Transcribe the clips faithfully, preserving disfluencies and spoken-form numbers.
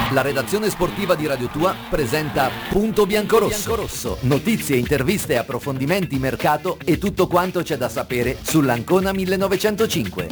La redazione sportiva di Radio Tua presenta Punto Biancorosso. Notizie, interviste, approfondimenti, mercato e tutto quanto c'è da sapere sull'Ancona millenovecentocinque.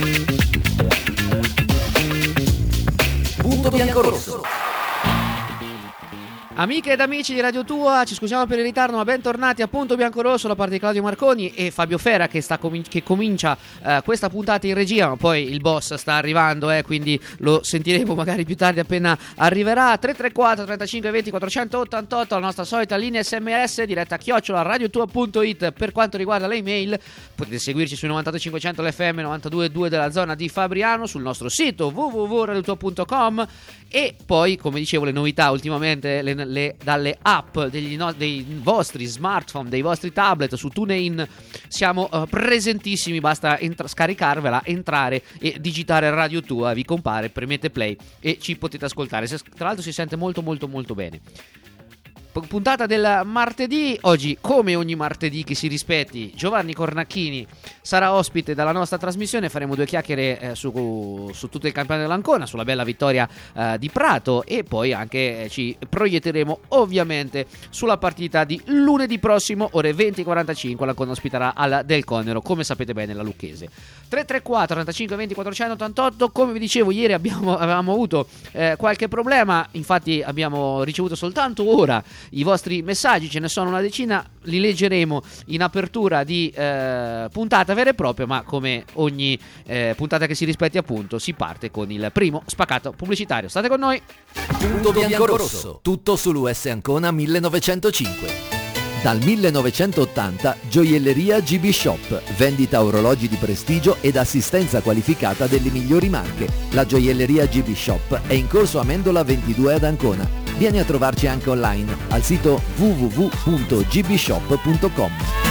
Punto Biancorosso. Amiche ed amici di Radio Tua, ci scusiamo per il ritardo, ma bentornati a Punto Biancorosso da parte di Claudio Marconi e Fabio Fera che, sta comin- che comincia eh, questa puntata in regia, ma poi il boss sta arrivando, eh, quindi lo sentiremo magari più tardi appena arriverà. Tre tre quattro trentacinque venti quattrocentottantotto, la nostra solita linea sms, diretta a chiocciola radiotua punto it. Per quanto riguarda le email, potete seguirci sui novantotto cinquecento l'F M, novantadue virgola due della zona di Fabriano, sul nostro sito w w w punto radiotua punto com e poi, come dicevo, le novità ultimamente le Le, dalle app degli no, dei vostri smartphone, dei vostri tablet. Su TuneIn siamo uh, presentissimi, basta entra- scaricarvela, entrare e digitare Radio Tua, vi compare, premete play e ci potete ascoltare. Se, tra l'altro si sente molto molto molto bene. Puntata del martedì, oggi come ogni martedì che si rispetti, Giovanni Cornacchini sarà ospite dalla nostra trasmissione, faremo due chiacchiere eh, su, su tutto il campionato dell'Ancona, sulla bella vittoria eh, di Prato e poi anche eh, ci proietteremo ovviamente sulla partita di lunedì prossimo ore venti e quarantacinque, l'Ancona ospiterà alla Del Conero, come sapete bene la Lucchese. Tre tre quattro trentacinque venti quattrocentottantotto, come vi dicevo ieri abbiamo, avevamo avuto eh, qualche problema, infatti abbiamo ricevuto soltanto ora i vostri messaggi, ce ne sono una decina, li leggeremo in apertura di eh, puntata vera e propria, ma come ogni eh, puntata che si rispetti appunto si parte con il primo spaccato pubblicitario. State con noi. Punto Biancorosso, tutto sull'U S Ancona millenovecentocinque. Dal millenovecentottanta Gioielleria G B Shop, vendita orologi di prestigio ed assistenza qualificata delle migliori marche. La Gioielleria G B Shop è in corso Amendola ventidue ad Ancona. Vieni a trovarci anche online al sito w w w punto g b shop punto com.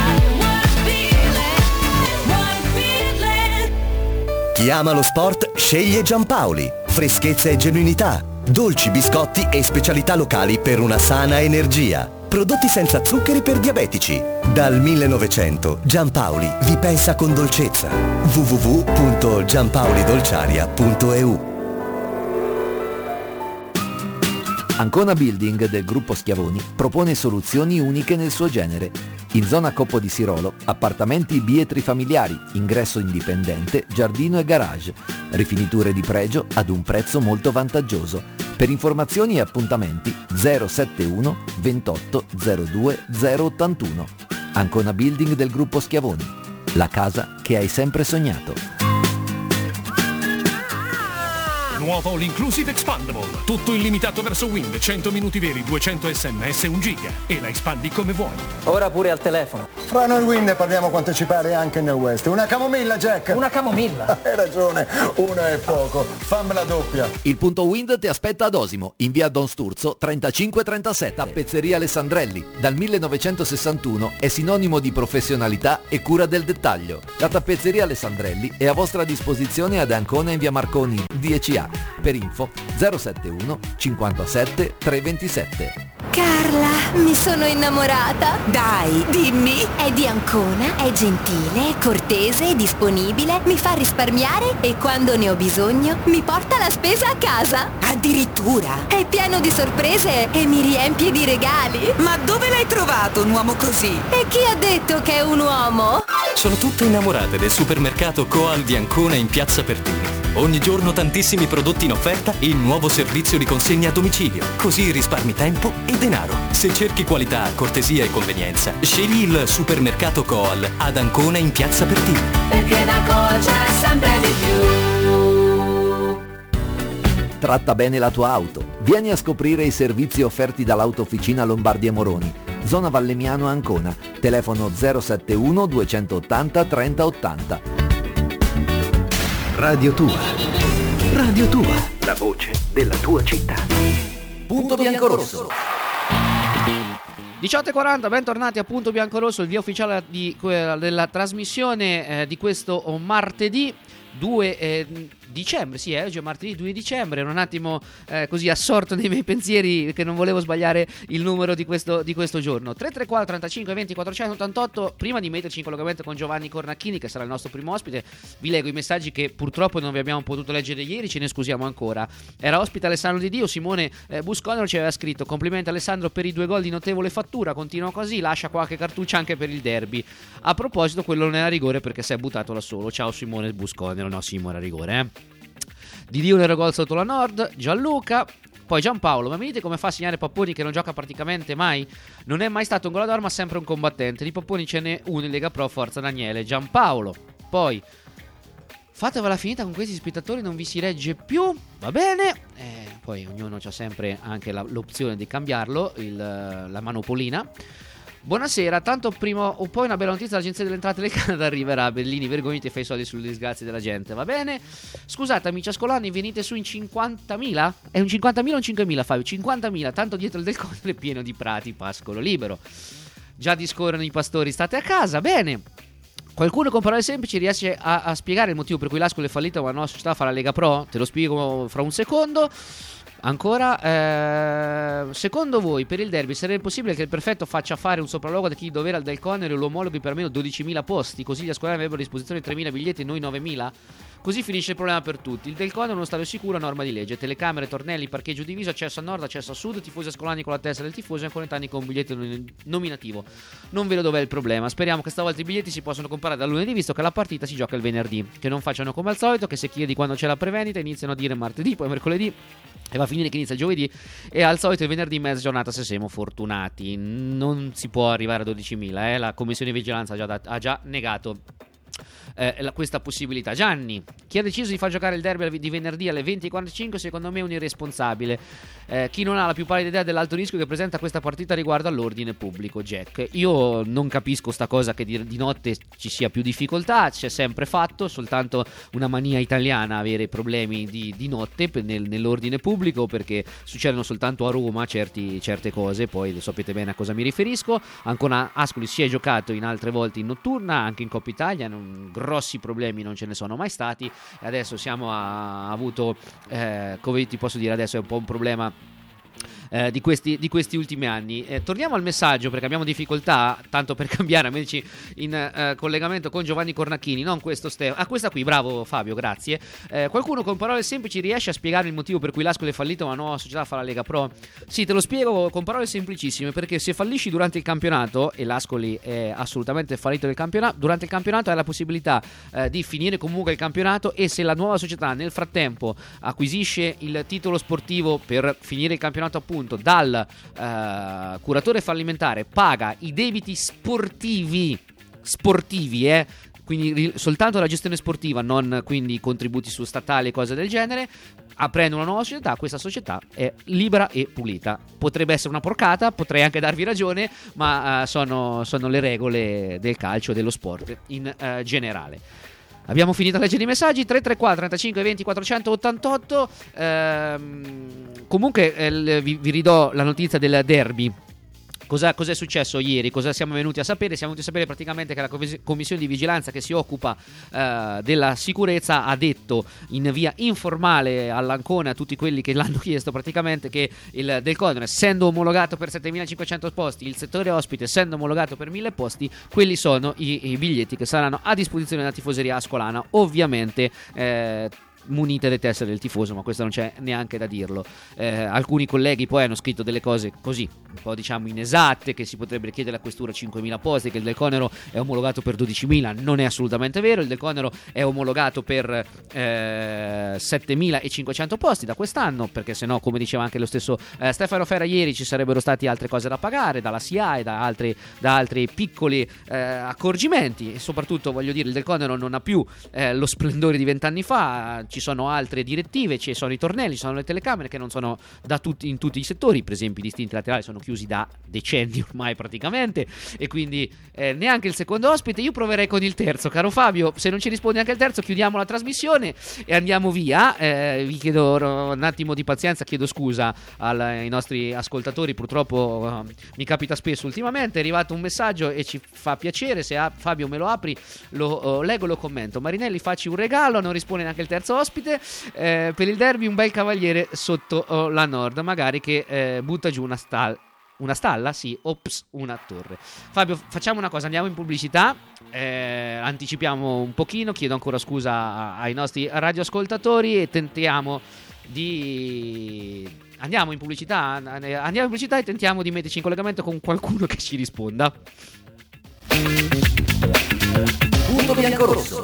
Chi ama lo sport sceglie Giampaoli. Freschezza e genuinità, dolci, biscotti e specialità locali per una sana energia. Prodotti senza zuccheri per diabetici. Dal millenovecento Giampaoli vi pensa con dolcezza. w w w punto giampaolidolciaria punto e u. Ancona Building del gruppo Schiavoni propone soluzioni uniche nel suo genere. In zona Coppo di Sirolo, appartamenti bietri familiari, ingresso indipendente, giardino e garage. Rifiniture di pregio ad un prezzo molto vantaggioso. Per informazioni e appuntamenti zero sette uno ventotto zero due zero ottantuno. Ancona Building del gruppo Schiavoni. La casa che hai sempre sognato. Nuovo l'Inclusive Expandable, tutto illimitato verso Wind, cento minuti veri, duecento sms, un giga e la espandi come vuoi. Ora pure al telefono. Fra noi Wind parliamo quanto ci pare anche nel West. Una camomilla, Jack? Una camomilla? Hai ragione, una è poco. Fammela doppia. Il punto Wind ti aspetta ad Osimo, in via Don Sturzo trentacinque trentasette. Tappezzeria Alessandrelli, dal millenovecentosessantuno è sinonimo di professionalità e cura del dettaglio. La tappezzeria Alessandrelli è a vostra disposizione ad Ancona in via Marconi dieci A. Per info zero sette uno cinquantasette trecentoventisette. Carla, mi sono innamorata. Dai, dimmi. È di Ancona, è gentile, cortese, disponibile, mi fa risparmiare e quando ne ho bisogno mi porta la spesa a casa. Addirittura. È pieno di sorprese e mi riempie di regali. Ma dove l'hai trovato un uomo così? E chi ha detto che è un uomo? Sono tutte innamorate del supermercato Coal di Ancona in Piazza Pertini. Ogni giorno tantissimi prodotti in offerta e il nuovo servizio di consegna a domicilio. Così risparmi tempo e denaro. Se cerchi qualità, cortesia e convenienza, scegli il supermercato Coal ad Ancona in Piazza Pertini. Perché da Coal c'è sempre di più. Tratta bene la tua auto. Vieni a scoprire i servizi offerti dall'Autofficina Lombardi Moroni. Zona Vallemiano Ancona. Telefono zero sette uno duecentottanta trenta ottanta. Radio Tua. Radio Tua. La voce della tua città. Punto Biancorosso. diciotto e quaranta, bentornati a Punto Biancorosso, il via ufficiale di, della trasmissione eh, di questo martedì. Due, eh, dicembre, sì, eh, oggi è martedì due dicembre, ero un attimo eh, così assorto nei miei pensieri che non volevo sbagliare il numero di questo, di questo giorno. Tre tre quattro trentacinque venti quattrocentottantotto. Prima di metterci in collegamento con Giovanni Cornacchini, che sarà il nostro primo ospite, vi leggo i messaggi che purtroppo non vi abbiamo potuto leggere ieri, ce ne scusiamo ancora. Era ospite Alessandro Di Dio, Simone eh, Busconero ci aveva scritto: complimenti Alessandro per i due gol di notevole fattura, continua così, lascia qualche cartuccia anche per il derby. A proposito, quello non era rigore perché si è buttato da solo. Ciao Simone Busconero. No, Simone, era rigore, eh. Di Dio un gol sotto la Nord. Gianluca. Poi Giampaolo: ma mi dite come fa a segnare Papponi che non gioca praticamente mai? Non è mai stato un goleador ma sempre un combattente. Di Papponi ce n'è uno in Lega Pro, forza Daniele. Giampaolo. Poi: fatevela finita con questi spettatori, non vi si regge più. Va bene. Eh, poi ognuno ha sempre anche la, l'opzione di cambiarlo, il, la manopolina. Buonasera, tanto prima o poi una bella notizia: l'agenzia delle entrate del Canada arriverà. Bellini, vergognati e fai soldi sulle disgrazie della gente. Va bene. Scusate amici ascolani, venite su in cinquantamila? È un cinquantamila o un cinquemila Fabio? cinquantamila, tanto dietro il del Conte è pieno di prati, pascolo libero. Già discorrono i pastori, state a casa. Bene. Qualcuno con parole semplici riesce a, a spiegare il motivo per cui l'Ascoli è fallita ma la nostra società fa la Lega Pro? Te lo spiego fra un secondo. Ancora, eh, secondo voi per il derby sarebbe possibile che il prefetto faccia fare un sopralluogo da chi dovere al Del Conero e lo omologhi per almeno dodicimila posti, così gli ascolani avrebbero a disposizione tremila biglietti e noi novemila? Così finisce il problema per tutti. Il Del Conero è uno stadio sicuro a norma di legge: telecamere, tornelli, parcheggio diviso, accesso a nord, accesso a sud, tifosi ascolani con la testa del tifoso e ancora tanti con un biglietto nominativo. Non vedo dov'è il problema. Speriamo che stavolta i biglietti si possano comprare da lunedì, visto che la partita si gioca il venerdì. Che non facciano come al solito, che se chiedi quando c'è la prevendita iniziano a dire martedì, poi mercoledì e va a finire che inizia il giovedì, e al solito il venerdì mezza giornata se siamo fortunati. Non si può arrivare a dodicimila, eh? La commissione di vigilanza ha già, dat- ha già negato eh, la, questa possibilità. Gianni: chi ha deciso di far giocare il derby di venerdì alle venti e quarantacinque secondo me è un irresponsabile. Eh, chi non ha la più pallida idea dell'alto rischio che presenta questa partita riguardo all'ordine pubblico. Jack: io non capisco sta cosa che di, di notte ci sia più difficoltà, c'è sempre fatto, soltanto una mania italiana avere problemi di, di notte nel, nell'ordine pubblico, perché succedono soltanto a Roma certi, certe cose, poi sapete bene a cosa mi riferisco. Ancora Ascoli si è giocato in altre volte in notturna, anche in Coppa Italia, non, grossi problemi non ce ne sono mai stati, e adesso siamo a, a avuto eh, come ti posso dire, adesso è un po' un problema Eh, di, questi, di questi ultimi anni. Eh, torniamo al messaggio perché abbiamo difficoltà, tanto per cambiare, a metterci in eh, collegamento con Giovanni Cornacchini, non questo Stefano. Ah, questa qui, bravo Fabio, grazie. Eh, qualcuno con parole semplici riesce a spiegare il motivo per cui l'Ascoli è fallito ma la nuova società fa la Lega Pro? Sì, te lo spiego con parole semplicissime, perché se fallisci durante il campionato, e l'Ascoli è assolutamente fallito del campionato, durante il campionato hai la possibilità eh, di finire comunque il campionato, e se la nuova società nel frattempo acquisisce il titolo sportivo per finire il campionato appunto dal uh, curatore fallimentare, paga i debiti sportivi sportivi eh quindi ri- soltanto la gestione sportiva, non quindi contributi su statali e cose del genere, aprendo una nuova società, questa società è libera e pulita. Potrebbe essere una porcata, potrei anche darvi ragione, ma uh, sono, sono le regole del calcio, dello sport in uh, generale. Abbiamo finito a leggere i messaggi. Tre tre quattro trentacinque venti quattrocentottantotto. Ehm, comunque eh, vi, vi ridò la notizia del derby. Cosa, cosa è successo ieri? Cosa siamo venuti a sapere? Siamo venuti a sapere praticamente che la commissione di vigilanza che si occupa eh, della sicurezza ha detto in via informale all'Ancona a tutti quelli che l'hanno chiesto praticamente che il Del Conero, essendo omologato per settemilacinquecento posti, il settore ospite essendo omologato per mille posti, quelli sono i, i biglietti che saranno a disposizione della tifoseria ascolana, ovviamente eh, munite le tessere del tifoso, ma questo non c'è neanche da dirlo. Eh, alcuni colleghi poi hanno scritto delle cose così un po' diciamo inesatte, che si potrebbe chiedere alla questura cinquemila posti, che il Del Conero è omologato per dodicimila. Non è assolutamente vero, il Del Conero è omologato per eh, settemilacinquecento posti da quest'anno, perché sennò, come diceva anche lo stesso eh, Stefano Ferra ieri, ci sarebbero stati altre cose da pagare dalla S I A e da altri, da altri piccoli eh, accorgimenti, e soprattutto voglio dire il Del Conero non ha più eh, lo splendore di vent'anni fa. Ci sono altre direttive, ci sono i tornelli, ci sono le telecamere che non sono da tutti, in tutti i settori. Per esempio i distinti laterali sono chiusi da decenni ormai praticamente, e quindi eh, neanche il secondo ospite. Io proverei con il terzo, caro Fabio. Se non ci risponde anche il terzo, chiudiamo la trasmissione e andiamo via. Eh, vi chiedo un attimo di pazienza, chiedo scusa al, ai nostri ascoltatori, purtroppo uh, mi capita spesso ultimamente. È arrivato un messaggio e ci fa piacere, se ha, Fabio me lo apri lo uh, leggo e lo commento. Marinelli, facci un regalo, non risponde neanche il terzo ospite. Eh, per il derby un bel cavaliere sotto oh, la Nord, magari che eh, butta giù una stalla. Una stalla? Sì, ops, una torre. Fabio, facciamo una cosa, andiamo in pubblicità, eh, anticipiamo un pochino, chiedo ancora scusa ai nostri radioascoltatori e tentiamo di... Andiamo in pubblicità, andiamo in pubblicità e tentiamo di metterci in collegamento con qualcuno che ci risponda. Punto bianco-rosso.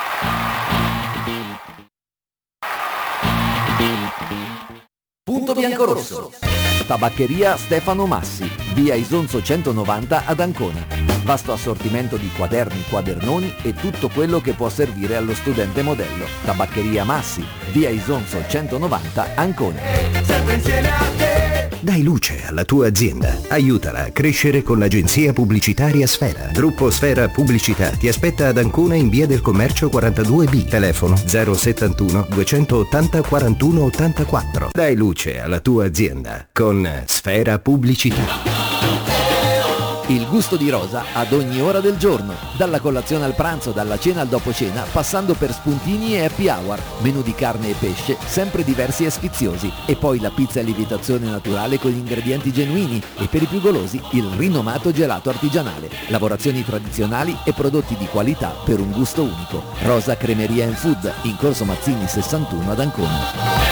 Punto bianco-rosso. Tabaccheria Stefano Massi, via Isonzo centonovanta ad Ancona. Vasto assortimento di quaderni, quadernoni e tutto quello che può servire allo studente modello. Tabaccheria Massi, via Isonzo centonovanta, Ancona. Sempre insieme a te. Dai luce alla tua azienda. Aiutala a crescere con l'agenzia pubblicitaria Sfera. Gruppo Sfera Pubblicità ti aspetta ad Ancona in via del Commercio quarantadue B. Telefono zero settantuno duecentottanta quarantuno ottantaquattro. Dai luce alla tua azienda con Sfera Pubblicità. Il gusto di Rosa ad ogni ora del giorno, dalla colazione al pranzo, dalla cena al dopo cena, passando per spuntini e happy hour, menù di carne e pesce, sempre diversi e sfiziosi, e poi la pizza a lievitazione naturale con gli ingredienti genuini e per i più golosi il rinomato gelato artigianale, lavorazioni tradizionali e prodotti di qualità per un gusto unico. Rosa Cremeria and Food, in Corso Mazzini sessantuno ad Ancona.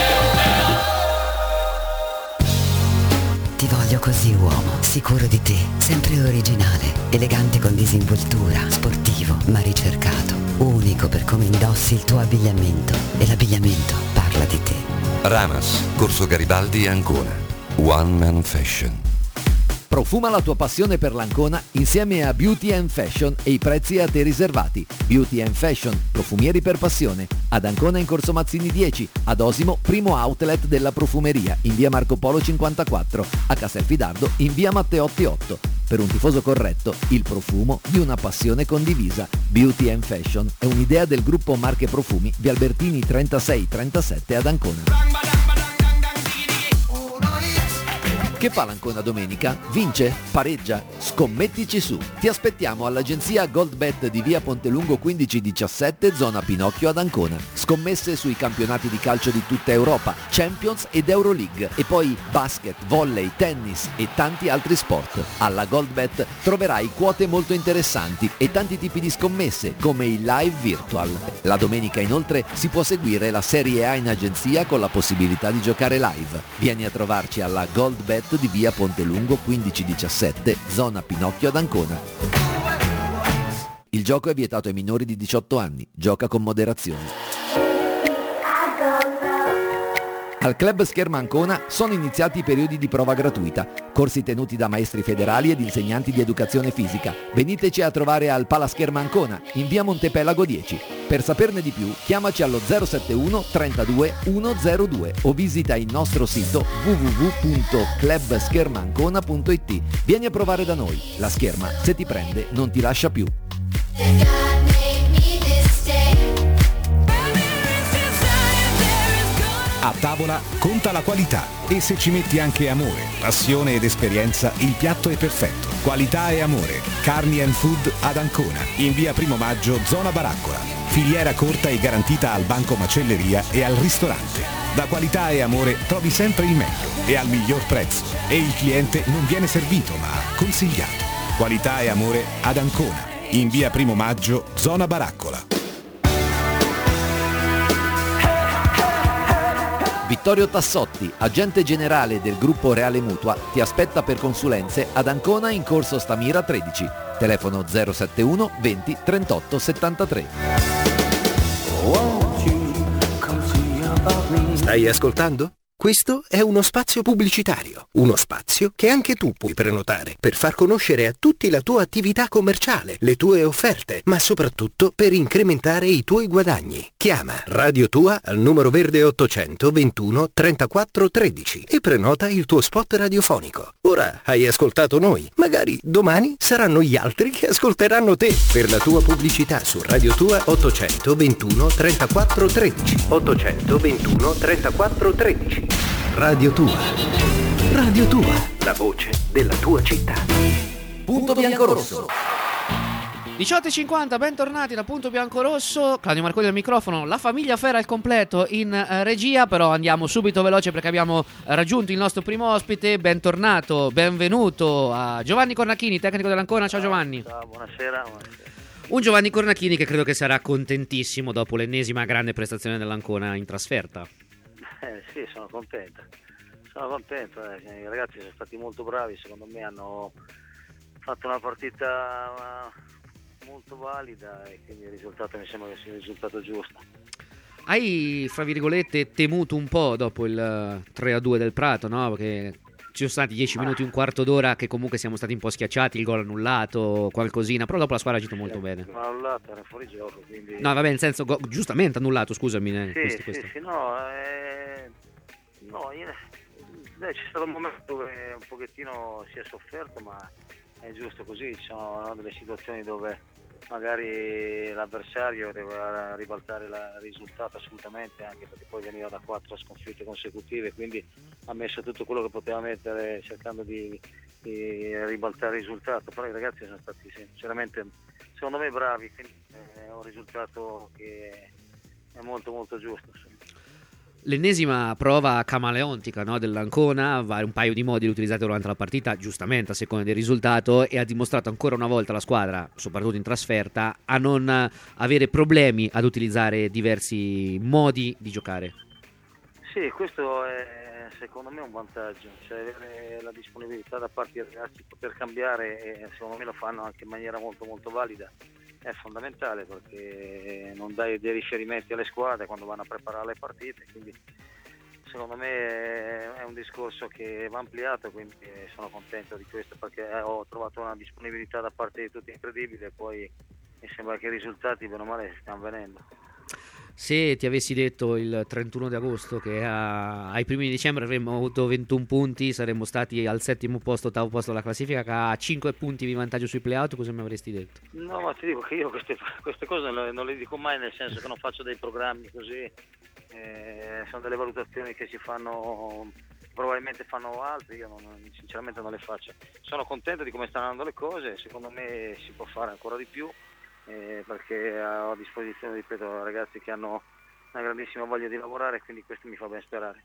Ti voglio così, uomo, sicuro di te, sempre originale, elegante con disinvoltura, sportivo ma ricercato, unico per come indossi il tuo abbigliamento, e l'abbigliamento parla di te. Ramas, Corso Garibaldi, Ancona. One Man Fashion. Profuma la tua passione per l'Ancona insieme a Beauty and Fashion e i prezzi a te riservati. Beauty and Fashion, profumieri per passione. Ad Ancona in Corso Mazzini dieci, ad Osimo primo outlet della profumeria in via Marco Polo cinquantaquattro, a Castelfidardo in via Matteotti otto. Per un tifoso corretto, il profumo di una passione condivisa. Beauty and Fashion è un'idea del gruppo Marche Profumi via Albertini trentasei trentasette ad Ancona. Che fa l'Ancona domenica? Vince? Pareggia? Scommettici su! Ti aspettiamo all'agenzia Goldbet di via Pontelungo quindici diciassette, zona Pinocchio ad Ancona. Scommesse sui campionati di calcio di tutta Europa, Champions ed Euroleague, e poi basket, volley, tennis e tanti altri sport. Alla Goldbet troverai quote molto interessanti e tanti tipi di scommesse, come il live virtual. La domenica inoltre si può seguire la Serie A in agenzia con la possibilità di giocare live. Vieni a trovarci alla Goldbet di via Pontelungo quindici diciassette, zona Pinocchio ad Ancona. Il gioco è vietato ai minori di diciotto anni. Gioca con moderazione. Al Club Scherma Ancona sono iniziati i periodi di prova gratuita, corsi tenuti da maestri federali ed insegnanti di educazione fisica. Veniteci a trovare al Pala Scherma Ancona, in via Montepelago dieci. Per saperne di più, chiamaci allo zero settantuno trentadue centodue o visita il nostro sito w w w punto club scherma ancona punto i t. Vieni a provare da noi. La scherma, se ti prende, non ti lascia più. A tavola conta la qualità, e se ci metti anche amore, passione ed esperienza, il piatto è perfetto. Qualità e amore. Carni and Food ad Ancona, in via Primo Maggio, zona Baraccola. Filiera corta e garantita al banco macelleria e al ristorante. Da qualità e amore trovi sempre il meglio e al miglior prezzo. E il cliente non viene servito, ma consigliato. Qualità e amore ad Ancona, in via Primo Maggio, zona Baraccola. Vittorio Tassotti, agente generale del gruppo Reale Mutua, ti aspetta per consulenze ad Ancona in Corso Stamira tredici. Telefono zero settantuno venti trentotto settantatré. Stai ascoltando? Questo è uno spazio pubblicitario, uno spazio che anche tu puoi prenotare per far conoscere a tutti la tua attività commerciale, le tue offerte, ma soprattutto per incrementare i tuoi guadagni. Chiama Radio Tua al numero verde ottocentoventuno trentaquattro tredici e prenota il tuo spot radiofonico. Ora hai ascoltato noi, magari domani saranno gli altri che ascolteranno te. Per la tua pubblicità su Radio Tua ottocentoventuno trentaquattro tredici. ottocentoventuno trentaquattro tredici. Radio Tua. Radio Tua, la voce della tua città. Punto bianco-rosso. diciotto e cinquanta, bentornati da Punto Biancorosso. Claudio Marconi al microfono, la famiglia Fera al completo in uh, regia, però andiamo subito veloce perché abbiamo raggiunto il nostro primo ospite. Bentornato, benvenuto a Giovanni Cornacchini, tecnico dell'Ancona. Ciao Giovanni. Ciao, buonasera. buonasera. Un Giovanni Cornacchini che credo che sarà contentissimo dopo l'ennesima grande prestazione dell'Ancona in trasferta. Eh, sì, sono contento. Sono contento, eh. I ragazzi sono stati molto bravi, secondo me hanno fatto una partita molto valida e quindi il risultato mi sembra che sia il risultato giusto. Hai, fra virgolette, temuto un po' dopo il tre a due del Prato, no? Perché ci sono stati dieci minuti, un quarto d'ora che comunque siamo stati un po' schiacciati, il gol annullato, qualcosina, però dopo la squadra ha agito molto eh, bene. Ma annullato, era fuori gioco, quindi... No, vabbè, nel senso, go- giustamente annullato, scusami. Eh, sì, questo, sì, questo. sì, no, eh, no io, eh, c'è stato un momento dove un pochettino si è sofferto, ma è giusto così, ci sono no, delle situazioni dove magari l'avversario deve ribaltare il risultato assolutamente, anche perché poi veniva da quattro sconfitte consecutive, quindi ha messo tutto quello che poteva mettere cercando di, di ribaltare il risultato, però i ragazzi sono stati sinceramente secondo me bravi, quindi è un risultato che è molto molto giusto. Sì. L'ennesima prova camaleontica, no, dell'Ancona, va un paio di modi utilizzati durante la partita, giustamente a seconda del risultato, e ha dimostrato ancora una volta la squadra, soprattutto in trasferta, a non avere problemi ad utilizzare diversi modi di giocare. Sì, questo è secondo me un vantaggio, cioè avere la disponibilità da parte dei ragazzi di poter cambiare, e secondo me lo fanno anche in maniera molto molto valida. È fondamentale perché non dai dei riferimenti alle squadre quando vanno a preparare le partite, quindi secondo me è un discorso che va ampliato, quindi sono contento di questo perché ho trovato una disponibilità da parte di tutti incredibile e poi mi sembra che i risultati bene o male stiano venendo. Se ti avessi detto il trentuno di agosto che a, ai primi di dicembre avremmo avuto ventuno punti, saremmo stati al settimo posto, ottavo posto della classifica, che ha cinque punti di vantaggio sui play-out, cosa mi avresti detto? No, ma ti dico che io queste, queste cose non le, non le dico mai, nel senso che non faccio dei programmi così, eh, sono delle valutazioni che si fanno, probabilmente fanno altri, io non, sinceramente non le faccio. Sono contento di come stanno andando le cose, secondo me si può fare ancora di più. Eh, perché ho a disposizione, ripeto, ragazzi che hanno una grandissima voglia di lavorare, quindi questo mi fa ben sperare.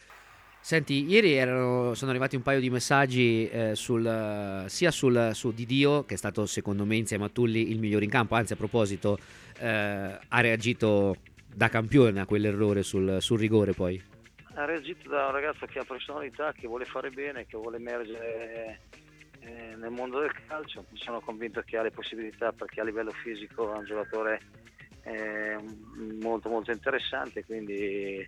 Senti, ieri erano, sono arrivati un paio di messaggi eh, sul, sia sul, su Didio, che è stato secondo me insieme a Tulli il migliore in campo, anzi a proposito eh, ha reagito da campione a quell'errore sul, sul rigore poi. Ha reagito da un ragazzo che ha personalità, che vuole fare bene, che vuole emergere nel mondo del calcio. Sono convinto che ha le possibilità perché a livello fisico è un giocatore eh, molto molto interessante, quindi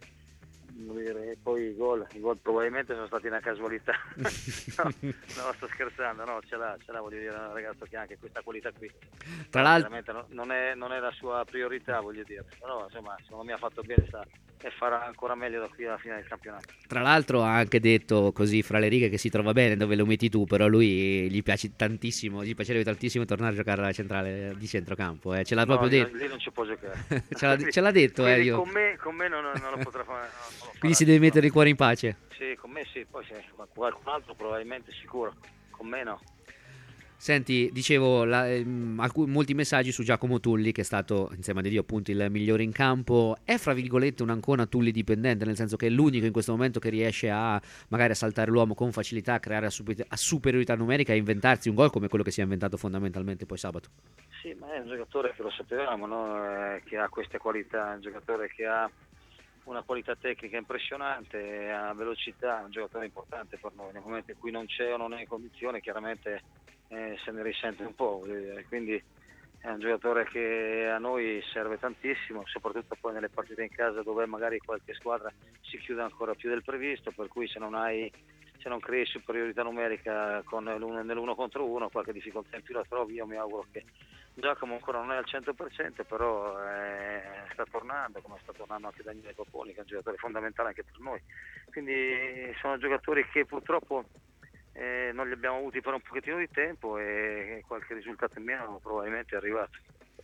dire, poi i gol i gol probabilmente sono stati una casualità. no, no, sto scherzando, no, ce l'ha, ce l'ha, voglio dire, è un ragazzo che ha anche questa qualità qui, tra l'altro no, non, è, non è la sua priorità, voglio dire, però insomma secondo me ha fatto bene sta, e farà ancora meglio da qui alla fine del campionato. Tra l'altro ha anche detto così fra le righe che si trova bene dove lo metti tu, però lui gli piace tantissimo, gli piacerebbe tantissimo tornare a giocare alla centrale di centrocampo, eh. Ce l'ha no, proprio detto. Lì non ci può giocare. ce, l'ha, ce l'ha detto, eh, io. Con me, con me non, non lo potrà fare. Non lo Quindi si deve mettere il cuore in pace. Sì, con me sì, poi sì, qualcun altro probabilmente sicuro, con me no. Senti, dicevo, la, eh, alcuni, molti messaggi su Giacomo Tulli, che è stato, insieme a Dio, appunto il migliore in campo. È, fra virgolette, un Ancona Tulli dipendente, nel senso che è l'unico in questo momento che riesce a magari a saltare l'uomo con facilità, a creare a, super, a superiorità numerica e inventarsi un gol come quello che si è inventato fondamentalmente poi sabato. Sì, ma è un giocatore che lo sapevamo, no? eh, che ha queste qualità, è un giocatore che ha una qualità tecnica impressionante, ha velocità, è un giocatore importante per noi. Nel momento in cui non c'è o non è in condizione, chiaramente eh, se ne risente un po', quindi è un giocatore che a noi serve tantissimo, soprattutto poi nelle partite in casa dove magari qualche squadra si chiude ancora più del previsto, per cui se non hai se non crei superiorità numerica con l'uno, nell'uno contro uno, qualche difficoltà in più la trovi. Io mi auguro che Giacomo ancora non è al cento per cento, però eh, sta tornando, come sta tornando anche Daniele Poponi, che è un giocatore fondamentale anche per noi. Quindi sono giocatori che purtroppo eh, non li abbiamo avuti per un pochettino di tempo e qualche risultato in meno probabilmente è arrivato.